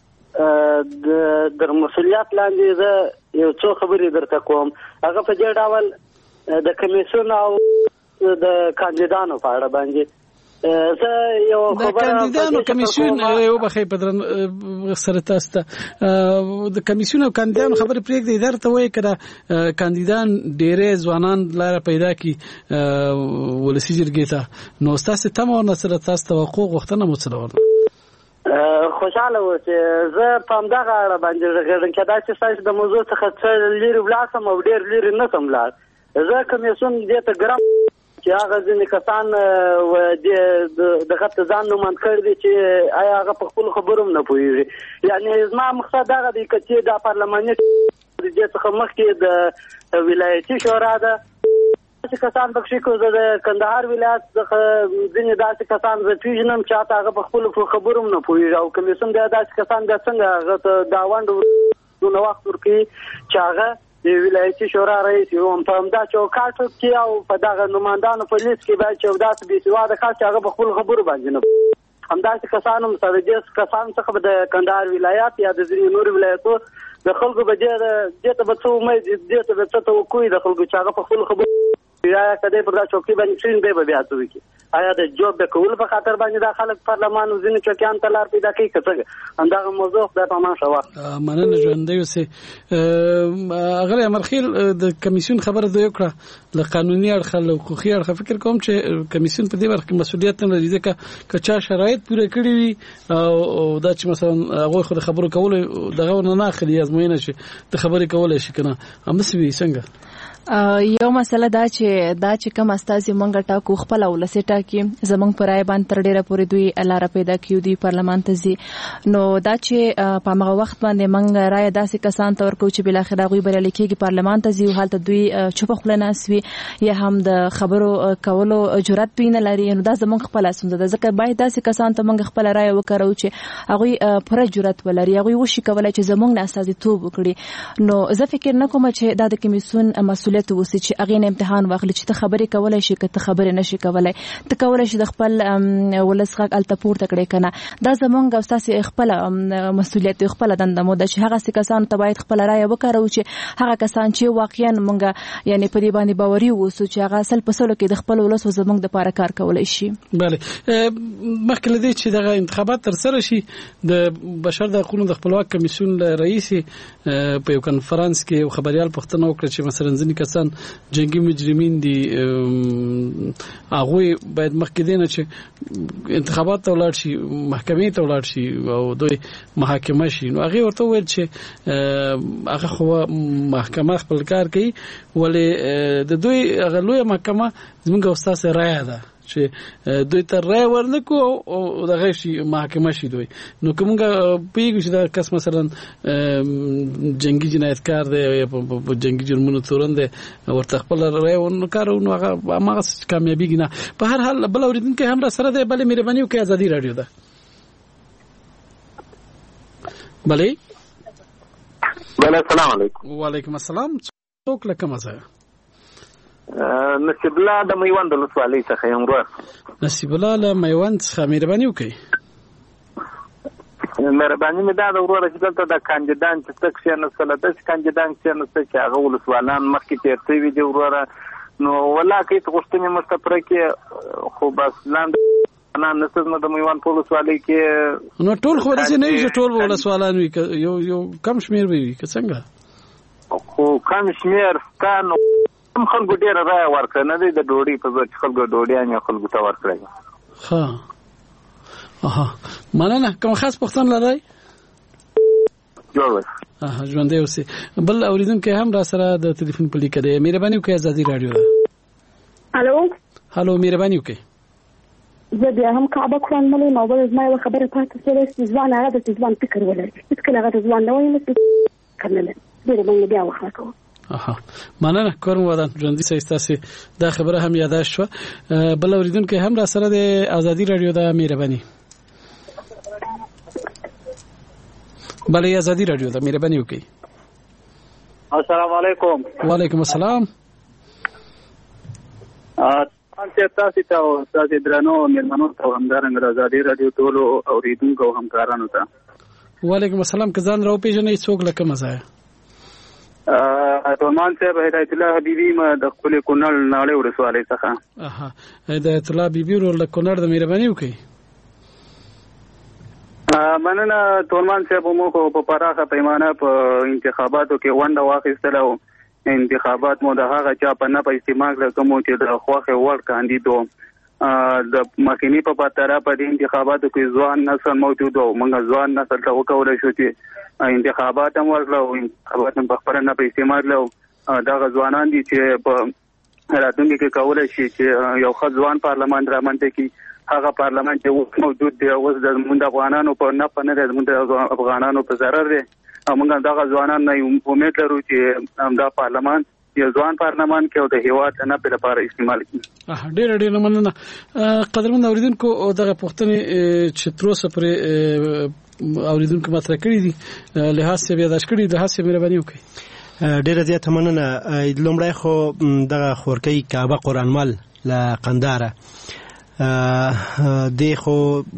د مسؤلیت لاندې زه یو څو خبرې درته کوم. هغه په دې ډول د کمیسیون او د کاندیدانو په اړه باندې زه یو خبره د کاندیدانو کمیسیون یو بخې پدرن سره تاسو ته د کمیسیون او کاندیدانو خبرې پرېږدي درته وایي کړه کاندیدان ډېرې ځوانان لار پیدا کی ولسی جرګې ته نو تاسو ته مو سره تاسو توقع غوښتنه مو څه ورته خوشاله اوسئ. زه په همدغه اړه باندې غږېږم چې دا چې تاسو د موضوع څخه څه لرې ولاړسم او ډېر لرې نه سم لاړ. زه کمیسیون دې ته ګرم چې هغه ځینې کسان دغه ته ځان نوماند کړي دي چې آیا هغه په خپلو خبرو هم نه پوهېږي. یعنې زما مقصد هغه دی که چې دا پارلماني دې څخه مخکې د ولایتي شورا ده داسې کسان پکښې کو زه د کندهار ولایت څخه ځینې داسې کسان زه پېژنم چې حتی هغه په خپلو خبرو هم نه پوهېږي او کمیسیون بیا داسې کسان بیا څنګه هغه ته دا ونډه دونه وخت ورکوي چې هغه د ولایتي شورا رئیس یو په همدا چوکاټ کې او په دغه نمایندانو په لیست کې باید چې داسې بې سواده کس چې هغه په خپلو خبرو باندې نه همداسې کسان هم سره دې کسان څخه به د کندهار ولایت یا د ځینې نورو ولایتو د خلکو به دې ته به څه امید دې ته به څه توقع د خلکو چې هغه په خپلو خبرو یا کدی پر دا چوکي باندې شین به بیا څه وکي آیا د جوب د کول په خاطر باندې د خلک پارلمان وزینې چوکیان ته لار پیدا کوي کڅه اندغه موضوع د پامان شوا مننه ژوندۍ اوسې اغلی امرخیل د کمیسیون خبره دوی کړه له قانوني اړخ له حقوقي اړخ فکر کوم چې کمیسیون په دې برخه کې مسؤلیت نه لري ځکه که چا شرایط پوره کړي وي او دا چې مثلا هغه خو د خبرو کول دغه نه اخلي ازموینه شي د خبرې کولای شي کنه همسوي څنګه یو مسله دا چې دا چې کوم استازي مونږ ټاکو خپل ولسی ټاکي زمونږ پرای باندې تر ډیره پورې دوی لار پیدا کیو دی پارلمان ته ځي نو دا چې په هغه وخت باندې مونږ رائے داسې کسان تور کو چې بل اخر غوي بریالي کېږي پارلمان ته ځي حالت دوی چوپ خلناسوي یا هم د خبرو کولو جرأت دوی نه لري نو دا زمونږ خپل اسوند ده ځکه باید داسې کسان ته مونږ خپل رائے وکړو چې هغه پر جرأت ولري هغه وشي کولای چې زمونږ نه استازي توب وکړي نو زه فکر نه کوم چې دا د کمیسیون مسؤلیت وسی چې اغه نه امتحان واخلي چې ته خبرې کولای شي که ته خبرې نشي کولای ته کولای شي د خپل ولسغه التپور تکړه کنه دا زمونږ استاد خپل مسؤلیت خپل دنده مو د هغه کسان ته باید خپل رائے وکړو چې هغه کسان چې واقعا مونږ یعنی په دې باندې باوري ووسو چې هغه اصل په سلو کې د خپل ولس زمونږ د پاره کار کولای شي bale مخکې لدی چې دغه انتخابات تر سره شي د بشر د حقوقو د خپلواک کمیسیون رئیس په یو کنفرانس کې خبريال پښتنه وکړه چې مثلا ځینې کسان جنگي مجرمین دي هغه باید مخکې دینه چې انتخابات ته ولاړ شي محکمې ته ولاړ شي او دوی محاکمه شي نو هغه ورته ویل چې هغه خو محکمه خپل کار کوي ولې د دوی هغه لوی محکمه زموږ استاد رائے ده چې دوی ته رائے ورنکو او دغه شي محاکمه شي دوی نو کومګه پیګو چې دا کس مثلا جنگي جنایتکار دی یا په جنگي جرمونو تورن دی ورته خپل رائے ورنکارو نو هغه هغه کامیابی نه په هر حال بل اوریدونکو هم را سره دی بل مهرباني وکړئ ازادي رادیو ده بله بله السلام علیکم وعلیکم السلام څوک لکه مزه نصیب الله د میوند ولسوالۍ څخه یم ورور نصیب الله له میوند څخه مهرباني وکړئ مهرباني مې دا د ورور چې دلته د کاندیدان چې څه کښېنستل داسې کاندیدان کښېنسته چې هغه ولسوالان مخکې تېر شوي دي وروره نو والله که هېڅ غوښتنې موږ ته پوره کړي خو بس لاندې نه نسته زموږ د میوند په ولسوالۍ کې نو ټول خو داسې نه وي چې ټول ولسوالان وي یو یو کم شمېر به وي که څنګه خو کم شمېر ستا نو هم خلکو ډېره رایه ورکړه نه دی د ډوډۍ په ځای چې خلکو ډوډیانې خلکو ته ورکړی ښه اها مننه کوم خاص پوښتنه لرئ جوړ اوسئ اها ژوندی اوسئ بل اورېدونکی هم را سره د تلیفون په لیکه دی مهرباني وکړئ ازادي رادیو ده الو هلو مهرباني وکړئ زه بیا هم کعبه قرآن ملي نو بل زما یوه خبره پاتې شوې چې ځوان هغه د ځوان فکر ولري هېڅکله هغه د ځوان نه وایي فکر نه لري ډېره باندې بیا وخت کوو اها مننه کورم ودان ژوندۍ سایستاسي دا خبره هم یاداش شو بل اوریدونکو هم را سره د ازادي رادیو د مهرباني بلې ازادي رادیو د مهرباني وکي السلام علیکم وعلیکم السلام ا تاسو ته او تاسو درنو مېلمنو ته همدارنګ ازادي رادیو ټول اوریدونکو همکارانو ته وعلیکم السلام کزان راو پیژنې څوک لکه مزه اتومان صاحب هدایت الله حبیبی ما د خپل کونړ ناړې ولسوالۍ څخه اها هدایت الله حبیبی ورو له کونړ د مهرباني وکي مننه اتومان صاحب مو په پراخه پیمانه په انتخاباتو کې ونډه واخیستله او انتخابات مو د هغه چا په نه په استعمال کوم چې د خوخه ور کاندیدو د مخینی په پاتره په دې انتخاباتو کې ځوان نسل موجود او موږ ځوان نسل ته وکولای شو چې انتخابات هم ورکړو انتخابات هم په خپل نه په استعمال له دا ځوانان دي چې په راتلونکي کې کولای شي چې یو ښه ځوان پارلمان رامنځته کړي هغه پارلمان چې موجود دی اوس د موږ افغانانو په نه په نه د موږ افغانانو په ضرر دی او موږ دا ځوانان نه امید لرو چې همدا پارلمان یو ځوان پارلمان کې او د هیواد نه په لپاره استعمال کړي ډېر ډېر مننه قدرمن اوریدونکو دغه پوښتنې چې تر اوسه پرې اوریدونکو مطرح کړي دي له هڅه بیا داش کړي د هڅه مهرباني وکړي ډېر زیات مننه لومړی خو دغه خورکۍ کعبه قرآن مل له قنداره د خو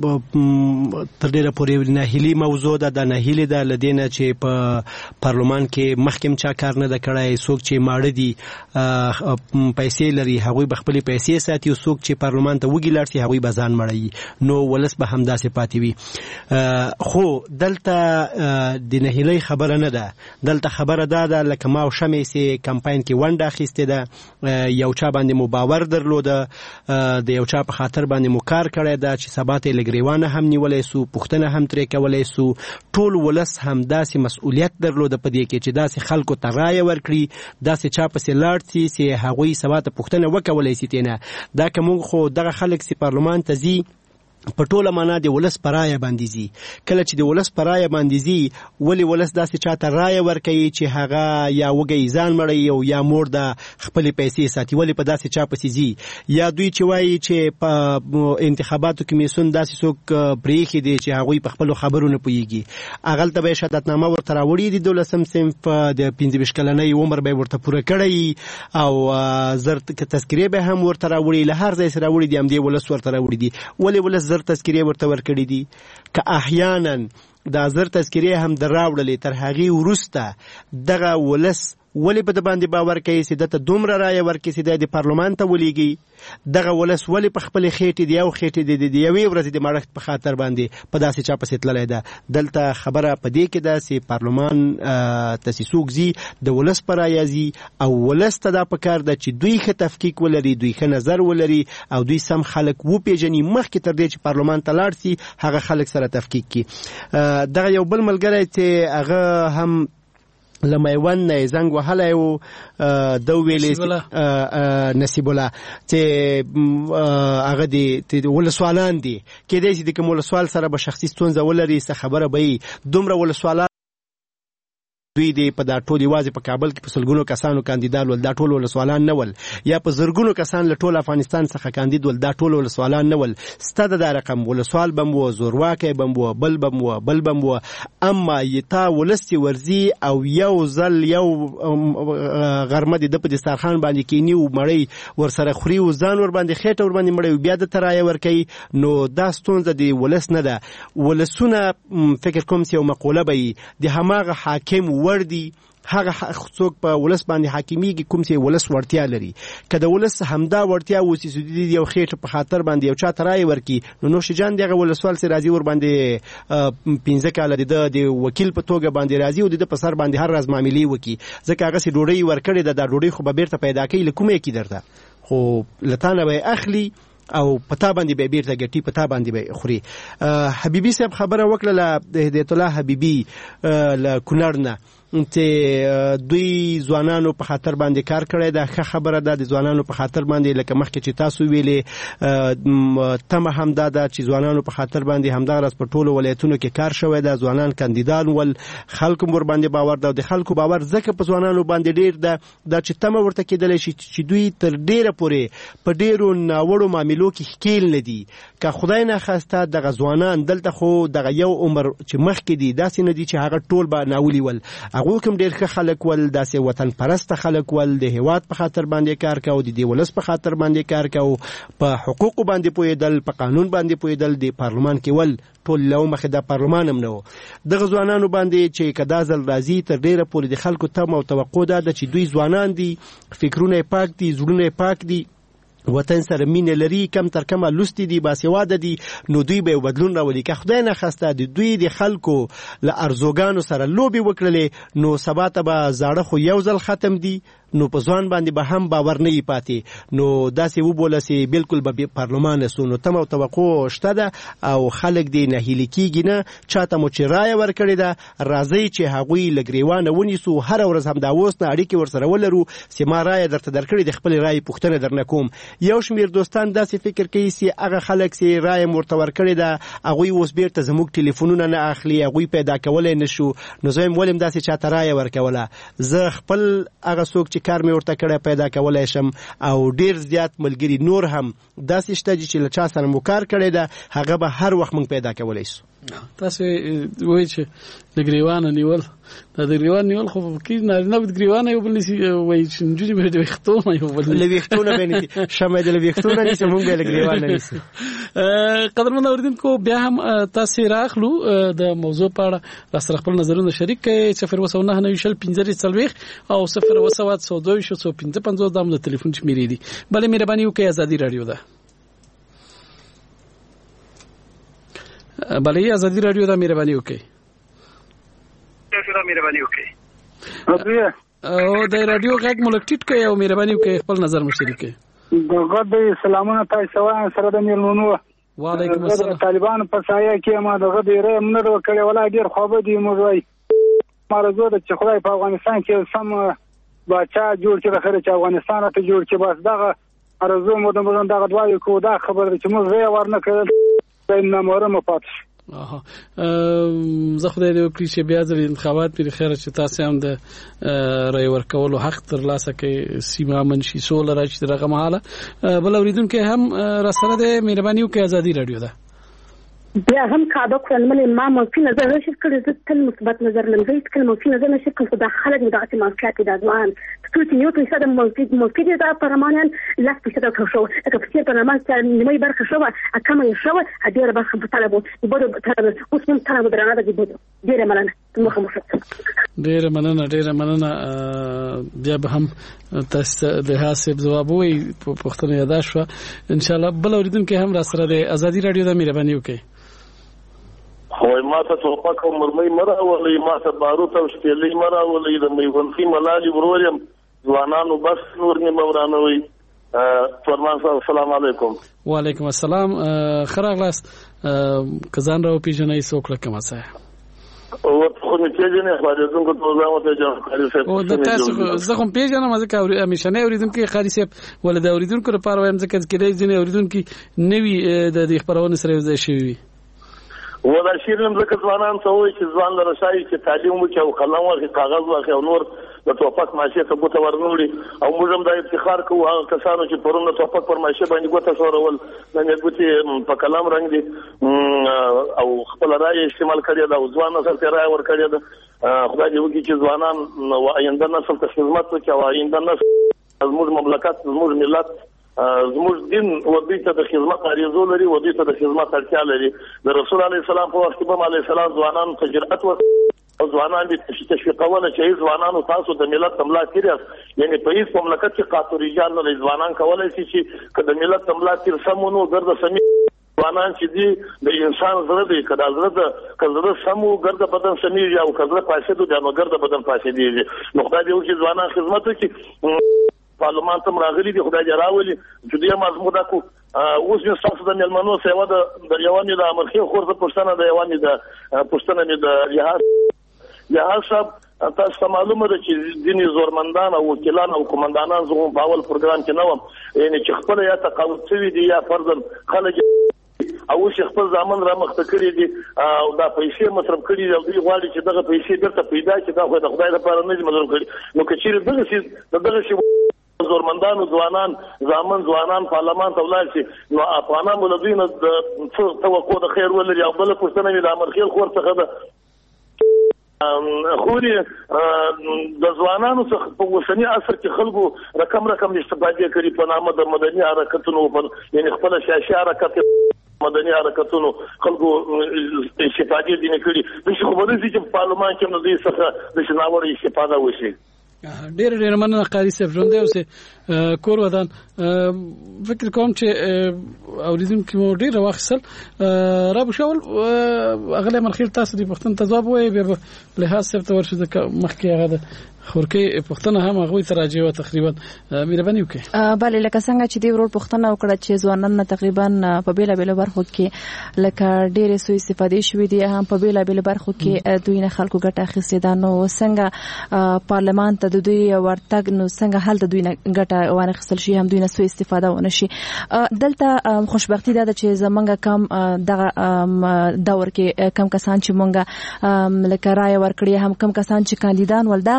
تر ډیره پورې ناهیلي موضوع ده د ناهیلي ده لدینه چې په پارلمان کې مخکم چا کار نه د کړای څوک چې ماړه دي پیسې لري هغوی به خپل پیسې ساتي او څوک چې پارلمان ته وګی لاړ شي هغوی به ځان مړی نو ولس به همداسې پاتې وي خو دلته د ناهیلي خبره نه ده دلته خبره ده ده لکه ما او شمې سي کمپاین کې ونډه اخیستې ده یو چا باندې مو باور درلوده د یو چا په خاطر باندې مو کار کړی ده چې سبا ته لګریوانه هم نیولی سو پوښتنه هم ترې کولی سو ټول ولس هم داسې مسؤلیت درلوده په دې کې چې داسې خلکو ته رایه ورکړي داسې چا پسې لاړ سي چې هغوی سبا ته پوښتنه وکولی سي تېنه دا که موږ خو دغه خلک چې پارلمان ته ځي په ټوله معنا د ولس په رایه باندې ځي کله چې د ولس په رایه باندې ځي ولې ولس داسې چاته رایه ورکوي چې هغه یا وږی ځان مړی او یا مور د خپلې پیسې ساتي ولې په داسې چا پسې ځي یا دوی چې وایي چې په انتخاباتو کمیسیون داسې څوک پرېښي دي چې هغوی په خپلو خبرو نه پوهېږي هغلته به یې شهادتنامه ورته راوړي دي دولسم صنف د پنځه ویشت کلنۍ عمر به یې ورته پوره کړی او زر تذکرې به هم ورته راوړي له هر ځای څخه راوړي دي همدې ولس ورته راوړي دي ولې ولس زر تذکرې ورته ورکړي دي که احیانا دا زر تذکرې هم در راوړلې تر هغې وروسته دغه ولس ولې په د باندې باور کوي چې دته دومره رایه ورکړي چې د پارلمان ته ولیږي دغه ولس ولې په خپلې خېټې د یو خېټې د یوې ورځې د مړښت په خاطر باندې په داسې چا پسې تللی ده دلته خبره په دې کې ده چې پارلمان ته چې څوک ځي د ولس په رایه ځي او ولس ته دا پکار ده چې دوی ښه تفکیک ولري دوی ښه نظر ولري او دوی سم خلک وپېژني مخکې تر دې چې پارلمان ته لاړ سي هغه خلک سره تفکیک کړي دغه یو بل ملګری چې هغه هم له میوند نه یې زنګ وهلی و ده وویلې نصیب الله چې هغه د ولسوالان دي کېدای شي د کوم ولسوال سره به شخصي ستونزه ولري څه خبره به وي دومره ولسوالان دوی دی په دا ټول یوازې په کابل کې په سلګونو کسانو کاندیدان ول دا ټول ولسوالان نه ول یا په زرګونو کسان له ټول افغانستان څخه کاندید ول دا ټول ولسوالان نه ول ستاده دا رقم ولسوال بم و زورواکه بم و بل بم و بل بم و اما یتا ولستی ورزی او یو زل یو غرمه د په دسترخوان باندې کینی او مړی ورسره خوري او ځان ور باندې خېټه ور باندې مړی بیا د ترای ور کوي نو دا ستونزه دی ولس نه ده ولسونه فکر کوم چې یو مقوله به د هماغه حاکم وردی هغه څوک په ولس باندې حاکمیږي کوم چې ولس ورتیا لري که د ولس همدا ورتیا وسی سودی یو خېټه په خاطر باندې یو چا ترای ورکی نو نو شجان دغه ولسوال سي راځي ور باندې پنځه کال د وکیل په توګه باندې راځي او د په سر باندې هر راز معاملې وکي ځکه هغه سي ډوډۍ ورکړي د ډوډۍ خو به بیرته پیدا کوي لکومه کې درته خو لتانه به اخلي او پتا باندې به بیرته ګټي پتا باندې به خوري حبيبي صاحب خبره وکړه د هدایت الله حبيبي ل کونړ چې دوی ځوانانو په خاطر باندې کار کړی دا ښه خبره ده د ځوانانو په خاطر باندې لکه مخکې چې تاسو ویلې تمه هم دا ده چې ځوانانو په خاطر باندې همدغه په ټولو ولایتونو کې کار شوی ده ځوانان کاندیدان ول خلکو ور باندې باور ده د خلکو باور ځکه په ځوانانو باندې ډیر ده دا چې تمه ورته کېدلی شي چې دوی تر ډیره پورې په ډیرو ناوړو معاملو کې ښکیل نه دي که خدای ناخواسته دغه ځوانان دلته خو دغه یو عمر چې مخکې دي داسې نه دي چې هغه ټول به ناولي ول هغه کوم ډیر ښه خلک ول داسې وطن پرسته خلک ول د هیواد په خاطر باندې کار کوي د دې ولس په خاطر باندې کار کوي په حقوقو باندې پوهېدل په قانون باندې پوهېدل د پارلمان کې ول ټول له مخې د پارلمان هم نه و دغه ځوانانو باندې چې کدا ځل راځي تر ډیره پورې د خلکو تمه او توقع ده چې دوی ځوانان دي فکرونه پاک دي زړونه پاک دي وطن سره مینه لري کم تر کمه لوستي دي باسواده دي نو دوی به بدلون راولي که خدای نه خواسته د دوی د خلکو له ارزوګانو سره لوبي وکړلې نو سبا ته به زاړه خو یو ځل ختم دي نو په ځوان باندې به هم باور نه یې پاتې نو داسې وبوله چې بالکل به پارلمان سو نو تمه او توقع شته ده او خلک دې نهیلي کېږي نه چاته مو چې رایه ورکړې ده راځئ چې هغوی له ګریوانه ونیسو هره ورځ همدا اوس نه اړیکې ورسره ولرو چې ما رایه درته درکړې د خپلې رایې پوښتنه درنه کوم یو شمېر دوستان داسې فکر کوي چې هغه خلک چې رایه ورته ورکړې ده هغوی اوس بیرته زموږ ټلیفونونه نه اخلي هغوی پیدا کولی نه شو نو زه یم ولې هم داسې چاته رایه ورکوله زه خپل هغه څوک چې کار مې ورته کړی پیدا کولی شم او ډیر زیات ملګري نور هم داسې شته چې له چا سره مو کار کړی ده هغه به هر وخت موږ پیدا کولی شو تاسو وایي چې د ګریوان نیول دا د ګریوان نیول خو کې نه نه د ګریوان یو بل نسی وایي چې نجونې به د وختونه یو بل لويختونه به شمه د لويختونه نسی مونږ به د ګریوان نسی. قدرمن اوریدونکو بیا هم تاسو راخلو د موضوع په اړه را سره خپل نظرونه شریک کړئ. صفر وسو نه نه شل پنځه څلويخ او صفر وسو څو دوه شو څو پنځه پنځه د ټلیفون شمیرې دي. بلې مهرباني وکړئ ازادي رادیو ده. بلې ازادي رادیو دا مهرباني وکړئ. دا مهرباني وکړئ. او د رادیو غږ ملک ټیټ کړئ او مهرباني وکړئ خپل نظر مشترک کړئ. دغه د سلامونه تاسو سره د میلمنو. وعلیکم السلام. طالبان په سایه کې ما دغه د ری منر وکړي ولا ډیر خوابه دي موږ وای. مرزو د چې خدای په افغانستان کې سم باچا جوړ کړي خره چې افغانستان ته جوړ کړي بس دغه ارزو مو د موږ دغه دوی کو دا خبر چې موږ زه ورنه کړل نه مورم پاتش. اها زه خدای دې وکړي چې بیا ځل انتخابات پر خیره چې تاسو هم د رای ورکولو حق تر لاسه کې سیمه منشي سول راځي دغه مهاله بل اوریدونکو هم را سره د مهرباني وکړي ازادي رادیو ده. بیا هم کابه کړل مې ما منفي نظر نشي کړی زه تل مثبت نظر لمزي کله منفي نظر نشي کړی دا خلک د اعتماد منفعت د ځوان ټول چې یو څه د منفي منفي د پرمانن لاس په څه شو اګه په څه پرمان چې نیمه برخه شو اکمه شو ا ډیره برخه په طلبو بده طلب اوس من طلب درانه د بده ډیره مننه مخه مخه ډیره مننه ډیره مننه. بیا به هم تاسو د حساب جواب وي په پښتنه یاد شو ان شاء الله. بل اوریدونکو هم را سره د ازادي رادیو د مهرباني وکړي. وای ما ته توپک او مرمۍ مرا ولې ما ته باروت او شپېلې مرا ولې د میونخي ملالي ورورم ځوانانو بس نور نه مورانه وي. فرمان صاحب السلام علیکم. وعلیکم السلام. خراغلاس کزان راو پیژنې څوک لکه ما سه او خو نه پیژنې خبرېدونکو ته ځم ته جواب کړی. او د تاسو زه کوم پیژنم ځکه همیشه نه اوریدونکو خاري سپ ولې د اوریدونکو لپاره وایم ځکه چې کله ځینې اوریدونکو نوی د دې خبرونه سره ځای شوی ولا شیرم زکه ځوانان ته وایي چې ځوان لرشای چې تعلیم وکړي او قلم ورکړي کاغذ ورکړي او نور د توپک ماشي ته بوته ورنوړي او موږ هم دا افتخار کوو هغه کسانو چې پرون د توپک پر ماشي باندې ګوته شورول نه ګوتې په کلام رنگ دي او خپل رائے استعمال کړی دا ځوان نسل ته رائے ورکړی دا خدای دې وکړي چې ځوانان او آینده نسل ته خدمت وکړي او آینده نسل زموږ مملکت زموږ ملت زموږ دین ودی ته د خدمت اړیزو لري ودی ته د خدمت اړتیا لري. د رسول الله سلام په وخت کې په علی سلام ځوانان ته جرأت او ځوانان دې تشویقونه چې ځوانانو تاسو د ملت تملا کړی یعنی په هیڅ مملکت کې قاتو رجال نه ځوانان کولای شي چې کله ملت تملا کړي سمونو ګرځ سمي ځوانان چې دي د انسان زړه دی کله زړه د کله سمو ګرځ بدن سمي یا کله پاسې د نو ګرځ بدن پاسې دی نو خدای دې وکړي ځوانان خدمت وکړي. پارلمان ته راغلي دي خدای دې راولي چې دې مضمون دا کو اوس یو څه د ملمنو سیوا د دریوانې د امرخي خورزه پښتنه د یوانې د پښتنه د جهاد جهاد صاحب تاسو معلومه ده چې دیني زورمندان او وکیلان او کمانډانان زغم په اول پروګرام کې نوم یعنی چې خپل یا تقاعد شوی دي یا فرضاً خلک او چې خپل ځامن را مخته کړی دي او دا پیسې مصرف کړي دي او دوی غواړي چې دغه پیسې بیرته پیدا کړي دا خو د خدای لپاره نه دي مصرف کړي نو که چیرې دغه شي دغه شي زورمندان ځوانان ځامن ځوانان پارلمان ته ولاړ شي نو افغانان ولدین د توقع د خیر ولري او بل پښتنه د امرخیل خور څخه ده خوري د ځوانانو څخه په وسنی عصر کې خلکو رقم رقم استفاده کوي په نامه د مدني حرکتونو یعنی خپل سیاسي حرکت مدني حرکتونو خلکو استفاده دي نه کړي د څه خبرې چې پارلمان کې نو دې څخه د شناور استفاده وشي. ډېر ډېر مننه قاری صاحب ژوند دی اوسه کور ودان فکر کوم چې اوریدونکو مو ډېر واخصل را بشول اغله مرخیل تاسو دی پښتون تجواب وای به له حساب ته ورشي د مخکې هغه خورکې پښتنه هم هغه تراجع و تقریبا مهرباني وکړي. بله لکه څنګه چې دی ورور پښتنه وکړه چې ځوانان تقریبا په بیلا بیل برخو کې لکه ډېر سوء استفاده شوې دي هم په بیلا بیل برخو کې دوی نه خلکو ګټه اخیستي ده نو څنګه پارلمان ته د دوی ورتګ نو څنګه حل د دوی نه ګټه وانه خپل شي هم دوی نه سوء استفاده ونه شي. دلته خوشبختی ده چې زمونږ کم دغه دور کې کم کسان چې مونږه لکه رائے ورکړي هم کم کسان چې کاندیدان ول دغه کسان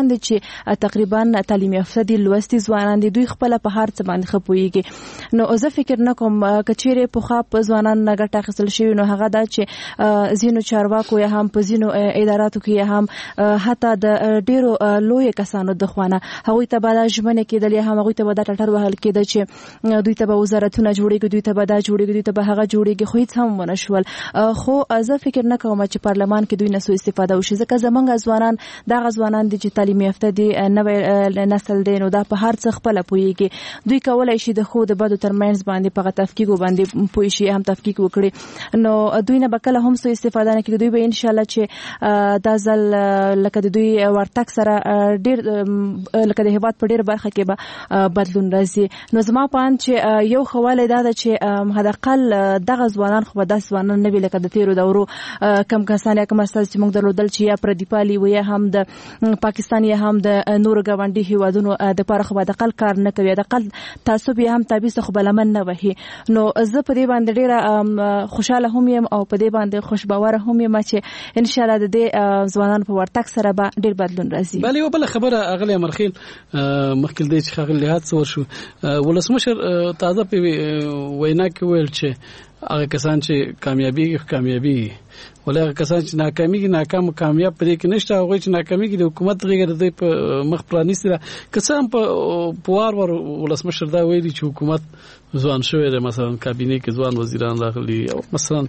ځوانان دي چې تقریبا تعلیم یافته دي لوستي ځوانان دي دوی خپل په هر څه باندې خپويږي نو زه فکر نه کوم کچېره په خاپ ځوانان نه ګټه اخیستل شوی نو هغه دا چې زینو چارواکو یا هم په زینو اداراتو کې هم حتی د ډیرو لوی کسانو د خوانه هغه ته به د ژمنه کېدل یا هم هغه ته به د ټټر وهل کېد چې دوی ته به وزارتونه جوړېږي دوی ته به دا جوړېږي دوی ته به هغه جوړېږي خو هیڅ هم ونه شول خو زه فکر نه کوم چې پارلمان کې دوی نه سو استفاده وشي ځکه زمونږ ځوانان دا ځوانان دي چې تعلیم یافته دي نوې نسل دي نو دا په هر څه خپل پويږي دوی کولای شي د خو د بدو ترمنځ باندې په تفکیک باندې پوي شي هم تفکیک وکړي نو دوی نه بکله هم سو استفاده نه کوي دوی به ان شاء الله چې دا ځل لکه د دوی ورتک سره ډیر لکه د هیواد په ډیر برخه کې به بدلون راځي نو زما په اند چې یو خواله دا ده چې حداقل دغه ځوانان خو د ځوانان نه ویل کده تیرو دورو کم کسان یا کوم استاد چې موږ درلودل چې یا پردیپالي و یا هم د پاکستان یا هم د نور غونډي هیوادونو د لپاره خو د اقل کار نه کوي د اقل تعصب هم تابع خو بلمن نه وهي نو زه په دې باندې ډیره خوشاله هم یم او په دې باندې خوشباور هم یم چې ان شاء الله د دې ځوانان په ورتک سره به ډیر بدلون راځي بل یو بل خبره اغلی مرخیل مخکې دې چې خغل لحاظ څور شو ولسمشر تازه په وینا کې ویل چې هغه کسان چې کامیابی کامیابی ولې کسان چې ناکامي ناکام کامیاب پرې کې نشته هغه چې ناکامي د حکومت غیر د مخ پرانیسته کسان په پوار ور ولسمشر دا ویلي چې حکومت ځوان شوی دی مثلا کابینه کې ځوان وزیران راغلي او مثلا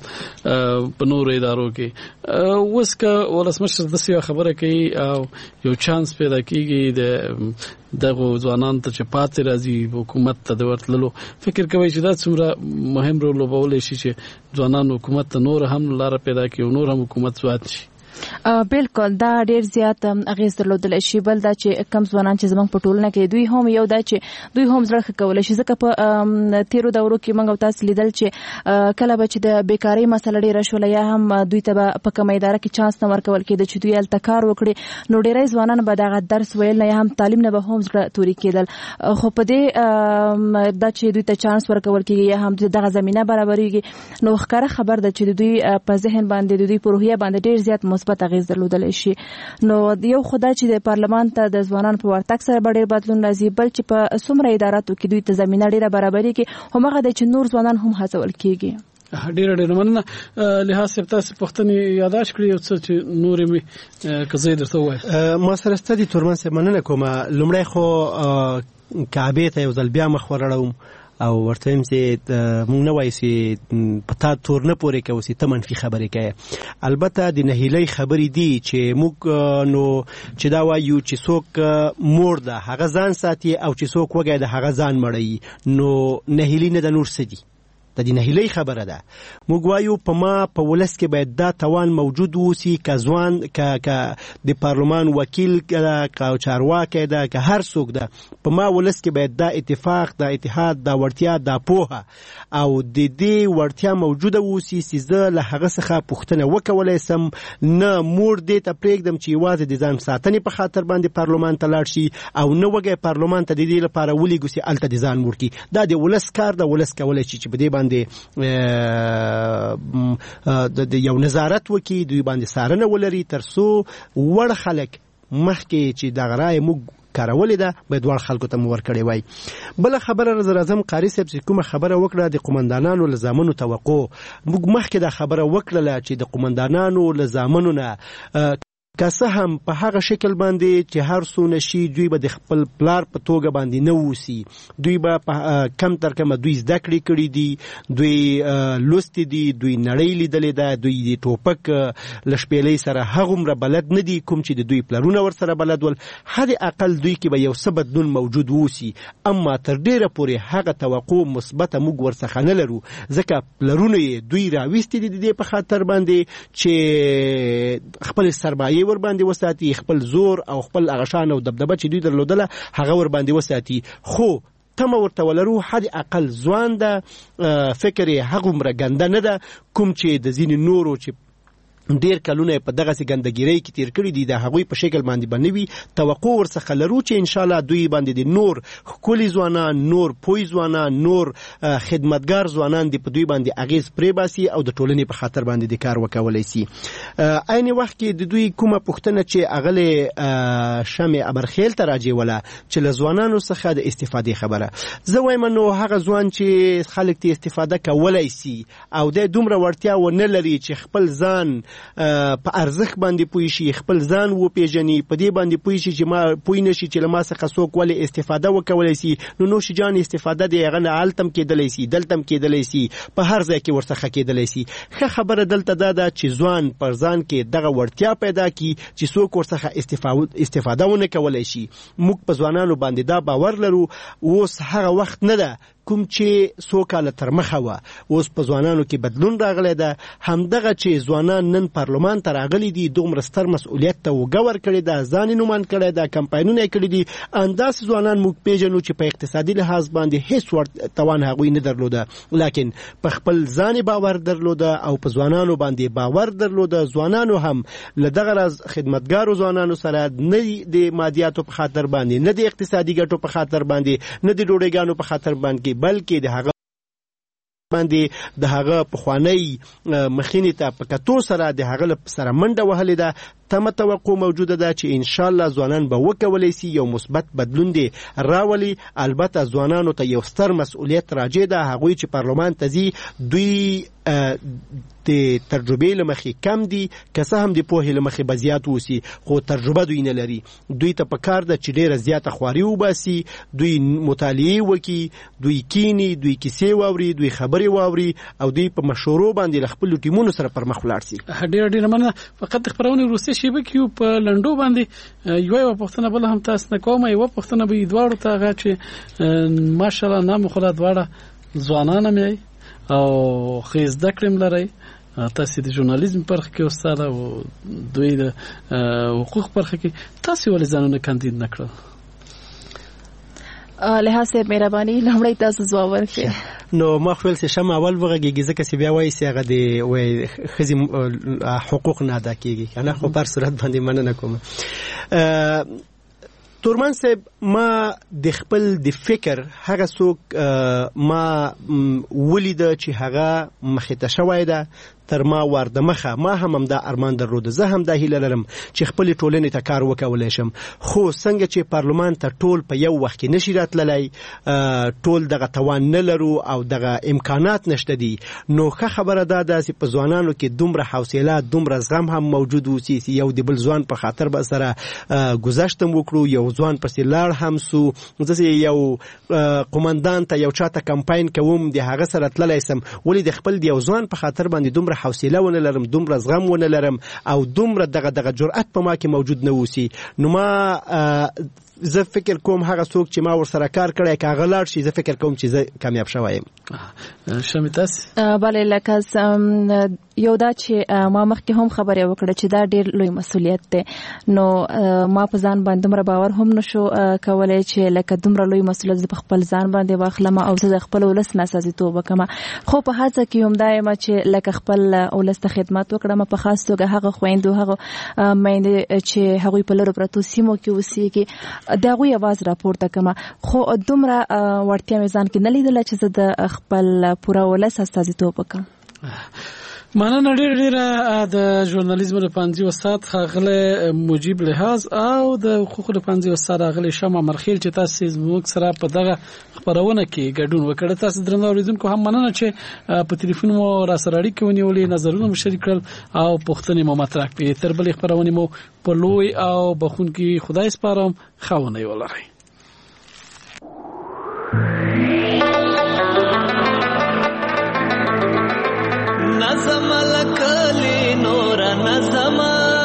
په نورو ادارو کې وسکه ولسمشر د څه خبره کوي او یو چانس پیدا کیږي د دغه ځوانان ته چې پاتې راځي حکومت ته د ورتللو فکر کوي چې دا څومره مهم رول لوبول شي چې ځوانان حکومت ته نور هم لار پیدا کوي نور هم حکومت ځوات شي بالکل دا ډیر زیات اغیز درلودل شي بل دا چې کم ځوانان چې زمنګ په ټولنه کې دوی هم یو دا چې دوی هم زړه کول شي ځکه په تیرو دورو کې موږ تاسو لیدل چې کله به چې د بیکاری مسله ډیره شول یا هم دوی ته په کومه اداره کې چانس نه ورکول کېد چې دوی التکار وکړي نو ډیرای ځوانان به دا درس ویل نه هم تعلیم نه به هم زړه توري کېدل خو په دې دا چې دوی ته چانس ورکول کېږي یا هم دغه زمينه برابرېږي نو ښکاره خبر ده چې دوی په ذهن باندې دوی په روحیه باندې ډیر زیات مثبت اغیز درلودل شي نو یو خدای چې د پارلمان ته د ځوانان په ورتک سره ډېر بدلون راځي بل چې په څومره اداراتو کې دوی ته زمينه ډیره برابرۍ کې همغه د چې نور ځوانان هم هڅول کېږي ډېر ډېر مننه لحاظ سره تاسو پښتني یاداش کړی او څه نور می کزې درته وای ما سره ستدي تورمن سره مننه کوم لمړی خو کعبه ته یو ځل بیا مخ ورړم او ورته هم چې مونږ نه وایي چې پتا تور نه پورې کوي چې ته منفي خبرې کوي البته د نهیلۍ خبرې دي چې موږ نو چې دا وایو چې څوک مور ده هغه ځان ساتي او چې څوک وګای ده هغه ځان مړی نو نهیلي نه د نور سدي د دې نهیلۍ خبره ده موږ وایو په ما په ولس کې باید دا توان موجود وسی ک ځوان ک ک د پارلمان وکیل ک چارواکي ده ک هر څوک ده په ما ولس کې باید دا اتفاق دا اتحاد دا ورتیا دا پوهه او د دې ورتیا موجوده وسی چې زه له هغه څخه پوښتنه وکولای سم نه مور دې ته پرېږدم چې یوازې د ځان ساتنې په خاطر باندې پارلمان ته لاړ شي او نه وګي پارلمان ته د دې لپاره ولي ګوسي الته د ځان مورکی دا د ولس کار د ولس کولای شي چې په دې باندې د یو نظارت وکي دوی باندې سارنه ولري ترسو وړ خلک مخکې چې د غرای موږ کارولې ده باید وړ خلکو ته مور کړي وای بل خبره نظر اعظم قاری صاحب چې کومه خبره وکړه د قومندانانو لزامنو توقع موږ مخکې د خبره وکړه چې د قومندانانو لزامنو نه که څه هم په هغه شکل باندې چې هر څو نشي دوی به د خپل پلار په توګه باندې نه ووسی دوی به په کم تر کمه دوی زده کړې کړي دي دوی لوستي دي دوی نړۍ لیدلې ده دوی د ټوپک له شپېلۍ سره هغومره بلد نه دي کوم چې د دوی پلرونه ورسره بلد ول حد اقل دوی کې به یو څه بدلون موجود ووسی اما تر ډیره پورې هغه توقع مثبته موږ ورڅخه نه لرو ځکه پلرونه یې دوی راویستي دي د دې په خاطر باندې چې خپل سرمایه ور باندې وساتي خپل زور او خپل اغشان او دبدبه چې دوی درلودله هغه ور باندې وساتي خو تم ورته ولرو حد اقل ځوان ده فکر هغه مرګنده نه ده کوم چې د زین نورو چې ډیر کلونه په دغه سي ګندګيري کې تیر کړی دي د هغوی په شکل باندې بنوي توقع ورڅخه لرو چې ان شاء الله دوی باندې د نور خولي ځوانان نور پوي ځوانان نور خدمتګار ځوانان دی په دوی باندې اغیز پرې باسي او د ټولنې په خاطر باندې د کار وکولای شي. عین وخت کې د دوی کومه پښتنه چې اغله شمع ابرخیل ته راځي ولا چې لزوانانو څخه د استفادې خبره زه وایم نو هغه ځوان چې خلک ته استفاده کولای شي او د دومره ورتیا و نه لري چې خپل ځان په ارزښت باندې پوي شي خپل ځان و پیژني په دې باندې پوي شي چې ما پوي نشي چې لما څخه څوک ولې استفاده وکولای شي نو نو شي جان استفاده دی غنه عالتم کېدلای شي دلتم کېدلای شي په هر ځای کې ورڅخه کېدلای شي. ښه خبره دلته دا ده چې ځوان پر ځان کې دغه ورتیا پیدا کی چې څوک ورڅخه استفاده استفاده ونه کولای شي. موږ په ځوانانو باندې دا باور لرو اوس هغه وخت نه ده کوم چې څو کاله تر مخه وه اوس په ځوانانو کې بدلون راغلی ده همدغه چې ځوانان نن پارلمان ته راغلي دي دومره ستر مسؤلیت ته اوږه ورکړې ده ځان یې نومان کړی ده کمپاینونه یې کړي دي همداسې ځوانان موږ پیژنو چې په اقتصادي لحاظ باندې هیڅ توان هغوی نه درلوده لیکن په خپل ځان باور درلوده او په ځوانانو باندې باور درلوده. ځوانانو هم له دغه راز خدمتګارو ځوانانو سره نه د مادیاتو په خاطر باندې نه د اقتصادي ګټو په خاطر باندې نه د ډوډۍ په خاطر باندې بلکې د هغه باندې د هغه پخوانی مخینې ته په کتو سره د هغه سره منډه وهلې ده. تمه توقع موجوده ده چې ان شاء الله ځوانان به وکولای شي یو مثبت بدلون دی راولي. البته ځوانانو ته یو ستر مسؤلیت راځي ده هغوی چې پارلمان ته ځي دوی د تجربې لمخې کم دي که څه هم د پوهې لمخې به زیات اوسي خو تجربه دوی نه لري. دوی ته پکار ده چې ډیره زیاته خواري وباسي دوی مطالعه وکړي دوی کینی دوی کیسې واوري دوی خبرې واوري او دوی په مشورو باندې له خپلو ټیمونو سره پر مخ ولاړ شي. ډیره ډیره مننه. فقط خبرونه روسي شیبه کیو په لندو باندې یو یو پښتنه بل هم تاسو نه کومه یو پښتنه به دوړو ته غا چې ماشاءالله نام خو دواړه ځوانان مې او خیز دکړم لري تاسو د ژورنالیزم پرخه کې استاد او دوی د حقوق پرخه کې تاسو ولې ځانونه کاندید نکړل؟ لحاظ سے مهرباني لمړی تاسو ځواب ورکړئ. نو ما خپل څه شمه اول وغږیږي ځکه چې بیا وایي چې هغه د وای خزي حقوق نه ادا کیږي کنه خو پر صورت باندې مننه کوم. تورمان صاحب ما د خپل د فکر هغه څوک ما ولید چې هغه مخته شوی ده تر ما ورده مخه ما هم دا ارمان درلود زه هم دا هیله لرم چې خپل ټولنې ته کار وکولای شم خو څنګه چې پارلمان ته ټول په یو وخت کې نشي راتللی ټول دغه توان نه لرو او دغه امکانات نشته دي نو ښه خبره دا ده چې په ځوانانو کې دومره حوصله دومره زغم هم موجود وي چې یو د بل ځوان په خاطر به سره گذشت وکړو یو ځوان پسې لاړ هم سو ځکه یو قومندان ته یو چاته کمپاین کوم د هغه سره تللی سم ولې د خپل د یو ځوان په خاطر باندې دومره حوصله ونه لرم دومره زغم ونه لرم او دومره دغه دغه جرأت په ما کې موجود نه وسی نو ما زه فکر کوم هغه څوک چې ما ورسره کار کړی کاغه لاړ شي زه فکر کوم چې زه کامیاب شوم. شمیتاس بله لکه یو دا چې ما مخکې هم خبرې وکړه چې دا ډېر لوی مسؤلیت دی نو ما په ځان باندې دومره باور هم نشو کولی چې لکه دومره لوی مسؤلیت په خپل ځان باندې واخلم او زه د خپل ولس نه استازیتوب وکړم خو په هڅه کې هم دا یم چې لکه خپل ولس ته خدمت وکړم په خاص توګه هغه خویندو هغه میندې چې هغوی په لرو پرتو سیمو کې اوسېږي د هغوی اواز راپورته کړم خو دومره وړتیا مې ځان کې نه لیدله چې زه د خپل پوره ولس استازیتوب وکړم. مننه ډېر ډېره د ژورنالیزم د پنځه استاد ښاغلی مجیب لحاظ او د حقوقو د پنځه استاد ښاغلی شمع مرخیل چې تاسو زموږ سره په دغه خبرونه کې ګډون وکړ. تاسو درنو اوریدونکو هم مننه چې په ټلیفون مو را سره اړیکه ونیولې نظرونه مو شریک کړل او پوښتنې مو مطرح کړې. تر بلې خبرونه مو په لوی او بخونکي خدای سپارم خاونې ولرئ. نظم لکلی نور نظم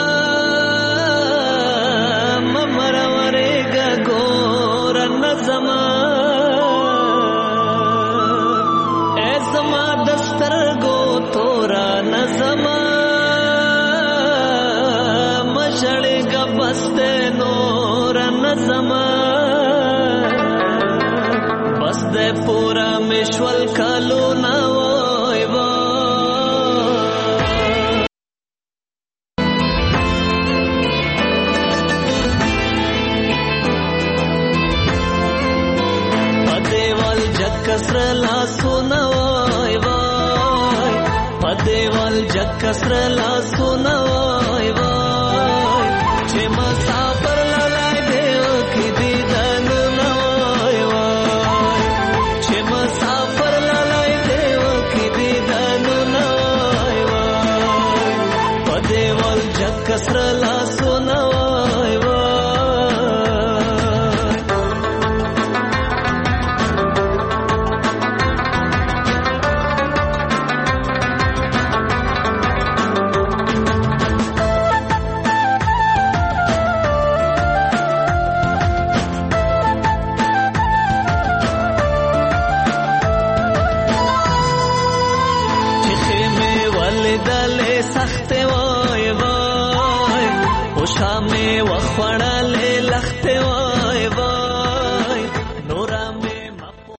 ممرورېګه ګور نظم ای زما دسترګو تورا نظم مشړېګه بسته نور نظم بس د پورا مشول کلو نو جکسر لا سونا وای وای چې مسافر لای دیو کی دیدن وای وای چې مسافر لای دیو کی دیدن وای وای پدې ول جکسر لا سونا وای وای سخت وای وای او شامه وخړلې لخت وای